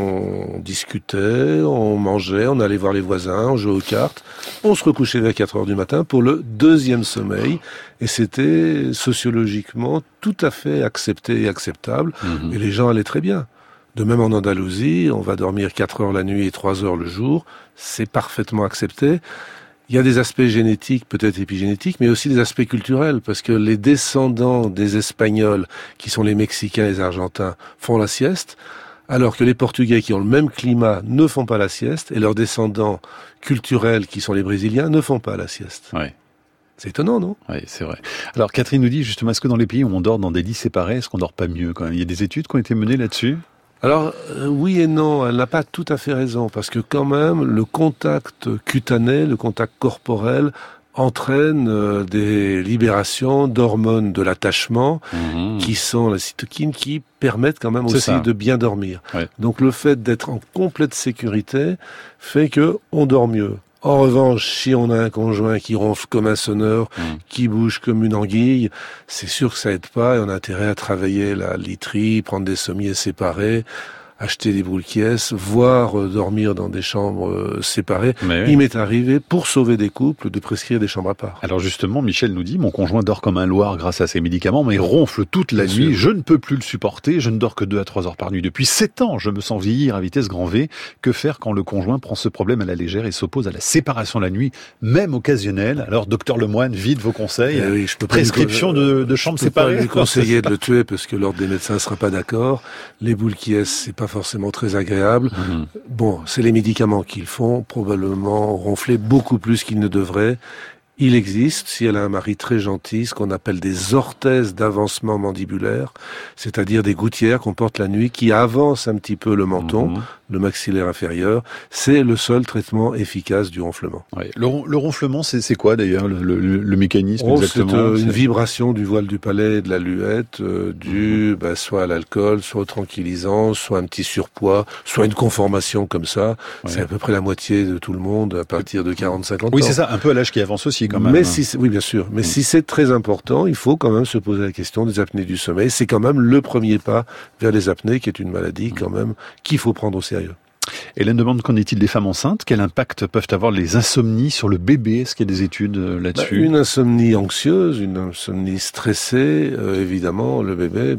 on discutait, on mangeait, on allait voir les voisins, on jouait aux cartes. On se recouchait vers 4 heures du matin pour le deuxième sommeil. Et c'était sociologiquement tout à fait accepté et acceptable. Et les gens allaient très bien. De même en Andalousie, on va dormir 4 heures la nuit et 3 heures le jour. C'est parfaitement accepté. Il y a des aspects génétiques, peut-être épigénétiques, mais aussi des aspects culturels, parce que les descendants des Espagnols, qui sont les Mexicains et les Argentins, font la sieste, alors que les Portugais, qui ont le même climat, ne font pas la sieste, et leurs descendants culturels, qui sont les Brésiliens, ne font pas la sieste. Ouais. C'est étonnant, non? Oui, c'est vrai. Alors, Catherine nous dit, justement, est-ce que dans les pays où on dort dans des lits séparés, est-ce qu'on dort pas mieux quand même? Il y a des études qui ont été menées là-dessus? Alors, oui et non, elle n'a pas tout à fait raison, parce que quand même, le contact cutané, le contact corporel, entraîne des libérations d'hormones de l'attachement, qui sont la cytokine, qui permettent quand même aussi de bien dormir. Ouais. Donc le fait d'être en complète sécurité fait que on dort mieux. En revanche, si on a un conjoint qui ronfle comme un sonneur, qui bouge comme une anguille, c'est sûr que ça aide pas et on a intérêt à travailler la literie, prendre des sommiers séparés, acheter des brouille-quies, voire dormir dans des chambres séparées. Oui. Il m'est arrivé, pour sauver des couples, de prescrire des chambres à part. Alors justement, Michel nous dit, mon conjoint dort comme un loir grâce à ses médicaments, mais il ronfle toute la nuit, je ne peux plus le supporter, je ne dors que 2 à 3 heures par nuit. Depuis 7 ans, je me sens vieillir à vitesse grand V. Que faire quand le conjoint prend ce problème à la légère et s'oppose à la séparation la nuit, même occasionnelle? Alors, docteur Lemoine, vite vos conseils. Oui, je peux prescription de chambres séparées. Je peux pas lui conseiller de le tuer parce que l'ordre des médecins ne sera pas d'accord. Les brouille-quies, c'est pas forcément très agréable. Bon, c'est les médicaments qu'ils font probablement ronfler beaucoup plus qu'ils ne devraient. Il existe, si elle a un mari très gentil, ce qu'on appelle des orthèses d'avancement mandibulaire, c'est-à-dire des gouttières qu'on porte la nuit qui avancent un petit peu le menton, le maxillaire inférieur. C'est le seul traitement efficace du ronflement. Ouais. Le ronflement, c'est quoi d'ailleurs le mécanisme exactement? C'est une vibration du voile du palais et de la luette, soit à l'alcool, soit au tranquillisant, soit un petit surpoids, soit une conformation comme ça. Ouais. C'est à peu près la moitié de tout le monde à partir de 40-50 ans. Oui, c'est ça, un peu à l'âge qui avance aussi quand même. Mais oui, bien sûr. Mais si c'est très important, il faut quand même se poser la question des apnées du sommeil. C'est quand même le premier pas vers les apnées, qui est une maladie quand même qu'il faut prendre au sérieux. Hélène demande qu'en est-il des femmes enceintes? Quel impact peuvent avoir les insomnies sur le bébé? Est-ce qu'il y a des études là-dessus? Une insomnie anxieuse, une insomnie stressée, évidemment, le bébé,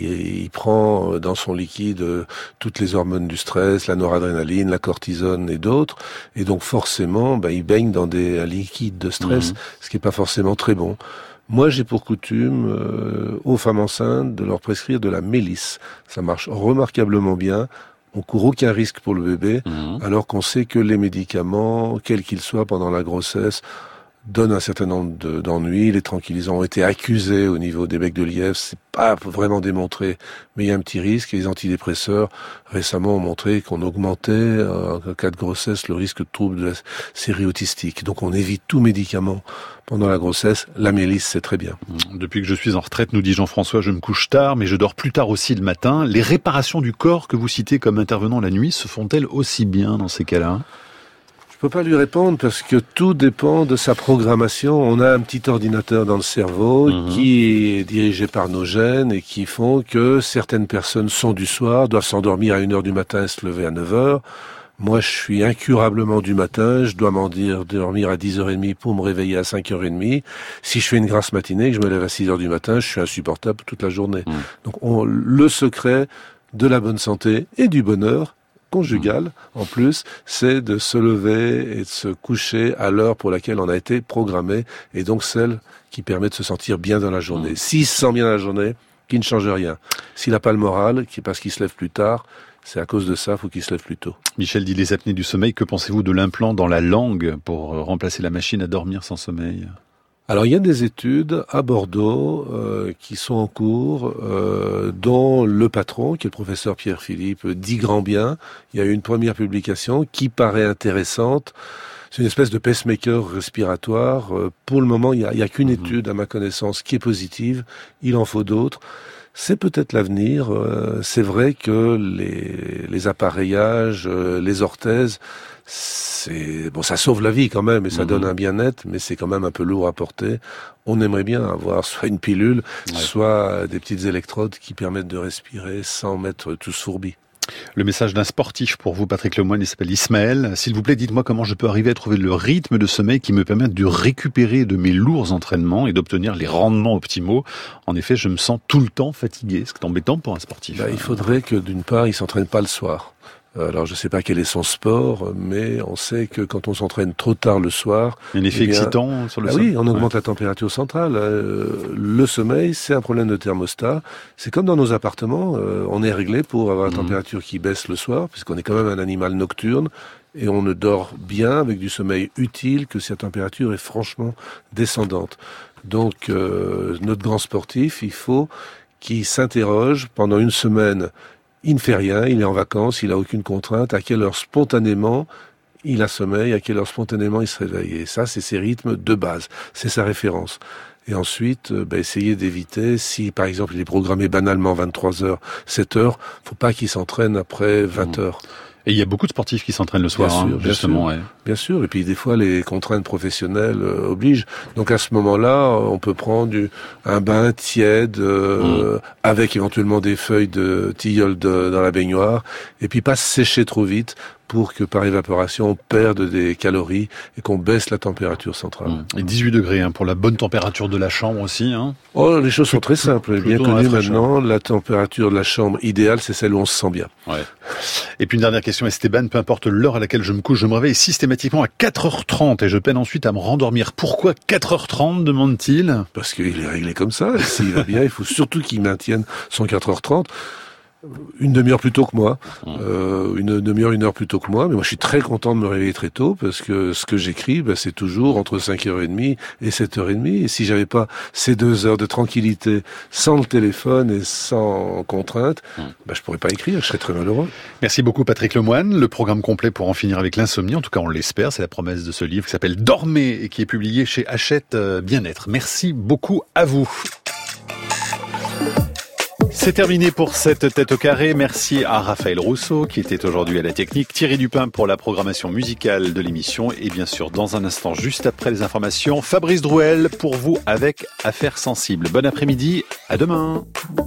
il prend dans son liquide toutes les hormones du stress, la noradrénaline, la cortisone et d'autres, et donc forcément, il baigne dans un liquide de stress, ce qui n'est pas forcément très bon. Moi, j'ai pour coutume aux femmes enceintes de leur prescrire de la mélisse. Ça marche remarquablement bien. On court aucun risque pour le bébé, alors qu'on sait que les médicaments, quels qu'ils soient pendant la grossesse, donnent un certain nombre d'ennuis. Les tranquillisants ont été accusés au niveau des becs de lièvre. C'est pas vraiment démontré, mais il y a un petit risque. Et les antidépresseurs, récemment, ont montré qu'on augmentait, en cas de grossesse, le risque de troubles de la série autistique. Donc on évite tout médicament pendant la grossesse. La mélisse, c'est très bien. Depuis que je suis en retraite, nous dit Jean-François, je me couche tard, mais je dors plus tard aussi le matin. Les réparations du corps que vous citez comme intervenant la nuit se font-elles aussi bien dans ces cas-là? Je peux pas lui répondre parce que tout dépend de sa programmation. On a un petit ordinateur dans le cerveau qui est dirigé par nos gènes et qui font que certaines personnes sont du soir, doivent s'endormir à 1h du matin et se lever à 9h. Moi, je suis incurablement du matin, je dois dormir à 10h30 pour me réveiller à 5h30. Si je fais une grasse matinée et que je me lève à 6h du matin, je suis insupportable toute la journée. Donc, le secret de la bonne santé et du bonheur conjugal, en plus, c'est de se lever et de se coucher à l'heure pour laquelle on a été programmé, et donc celle qui permet de se sentir bien dans la journée. S'il se sent bien dans la journée, qu'il ne change rien. S'il n'a pas le moral, parce qu'il se lève plus tard, c'est à cause de ça, il faut qu'il se lève plus tôt. Michel dit les apnées du sommeil, que pensez-vous de l'implant dans la langue pour remplacer la machine à dormir sans sommeil? Alors il y a des études à Bordeaux qui sont en cours, dont le patron, qui est le professeur Pierre-Philippe, dit grand bien. Il y a eu une première publication qui paraît intéressante. C'est une espèce de pacemaker respiratoire. Pour le moment, il y a qu'une étude, à ma connaissance, qui est positive. Il en faut d'autres. C'est peut-être l'avenir. C'est vrai que les appareillages, les orthèses, ça sauve la vie quand même et ça donne un bien-être, mais c'est quand même un peu lourd à porter. On aimerait bien avoir soit une pilule, soit des petites électrodes qui permettent de respirer sans mettre tous fourbis. Le message d'un sportif pour vous, Patrick Lemoine, il s'appelle Ismaël. S'il vous plaît, dites-moi comment je peux arriver à trouver le rythme de sommeil qui me permette de récupérer de mes lourds entraînements et d'obtenir les rendements optimaux. En effet, je me sens tout le temps fatigué. C'est embêtant pour un sportif. Il faudrait que d'une part, il s'entraîne pas le soir. Alors je sais pas quel est son sport, mais on sait que quand on s'entraîne trop tard le soir... Il y a un effet excitant sur le sommeil. Oui, on augmente la température centrale. Le sommeil, c'est un problème de thermostat. C'est comme dans nos appartements, on est réglé pour avoir la température qui baisse le soir, puisqu'on est quand même un animal nocturne, et on ne dort bien avec du sommeil utile que si la température est franchement descendante. Donc notre grand sportif, il faut qu'il s'interroge pendant une semaine. Il ne fait rien, il est en vacances, il n'a aucune contrainte. À quelle heure spontanément il a sommeil, à quelle heure spontanément il se réveille. Et ça, c'est ses rythmes de base, c'est sa référence. Et ensuite, essayer d'éviter, si par exemple il est programmé banalement 23h, 7h, faut pas qu'il s'entraîne après 20h. Et il y a beaucoup de sportifs qui s'entraînent le soir, justement. Bien sûr, et puis des fois les contraintes professionnelles obligent. Donc à ce moment-là, on peut prendre un bain tiède avec éventuellement des feuilles de tilleul dans la baignoire, et puis pas se sécher trop vite pour que par évaporation on perde des calories et qu'on baisse la température centrale. Et 18 degrés pour la bonne température de la chambre aussi. Oh, les choses sont très simples. Bien connu maintenant, la température de la chambre idéale, c'est celle où on se sent bien. Ouais. Et puis une dernière question, Esteban, peu importe l'heure à laquelle je me couche, je me réveille systématiquement à 4h30 et je peine ensuite à me rendormir. Pourquoi 4h30, demande-t-il? Parce qu'il est réglé comme ça. S'il va bien, il faut surtout qu'il maintienne son 4h30. Une demi-heure plus tôt que moi, une demi-heure, 1 heure plus tôt que moi, mais moi je suis très content de me réveiller très tôt parce que ce que j'écris, c'est toujours entre 5h30 et 7h30, et si j'avais pas ces 2 heures de tranquillité, sans le téléphone et sans contrainte, je pourrais pas écrire, je serais très malheureux. Merci beaucoup Patrick Lemoine. Le programme complet pour en finir avec l'insomnie, en tout cas on l'espère, c'est la promesse de ce livre qui s'appelle Dormez et qui est publié chez Hachette Bien-être. Merci beaucoup à vous. C'est terminé pour cette tête au carré. Merci à Raphaël Rousseau qui était aujourd'hui à la technique, Thierry Dupin pour la programmation musicale de l'émission et bien sûr dans un instant juste après les informations, Fabrice Drouel pour vous avec Affaires sensibles. Bon après-midi, à demain.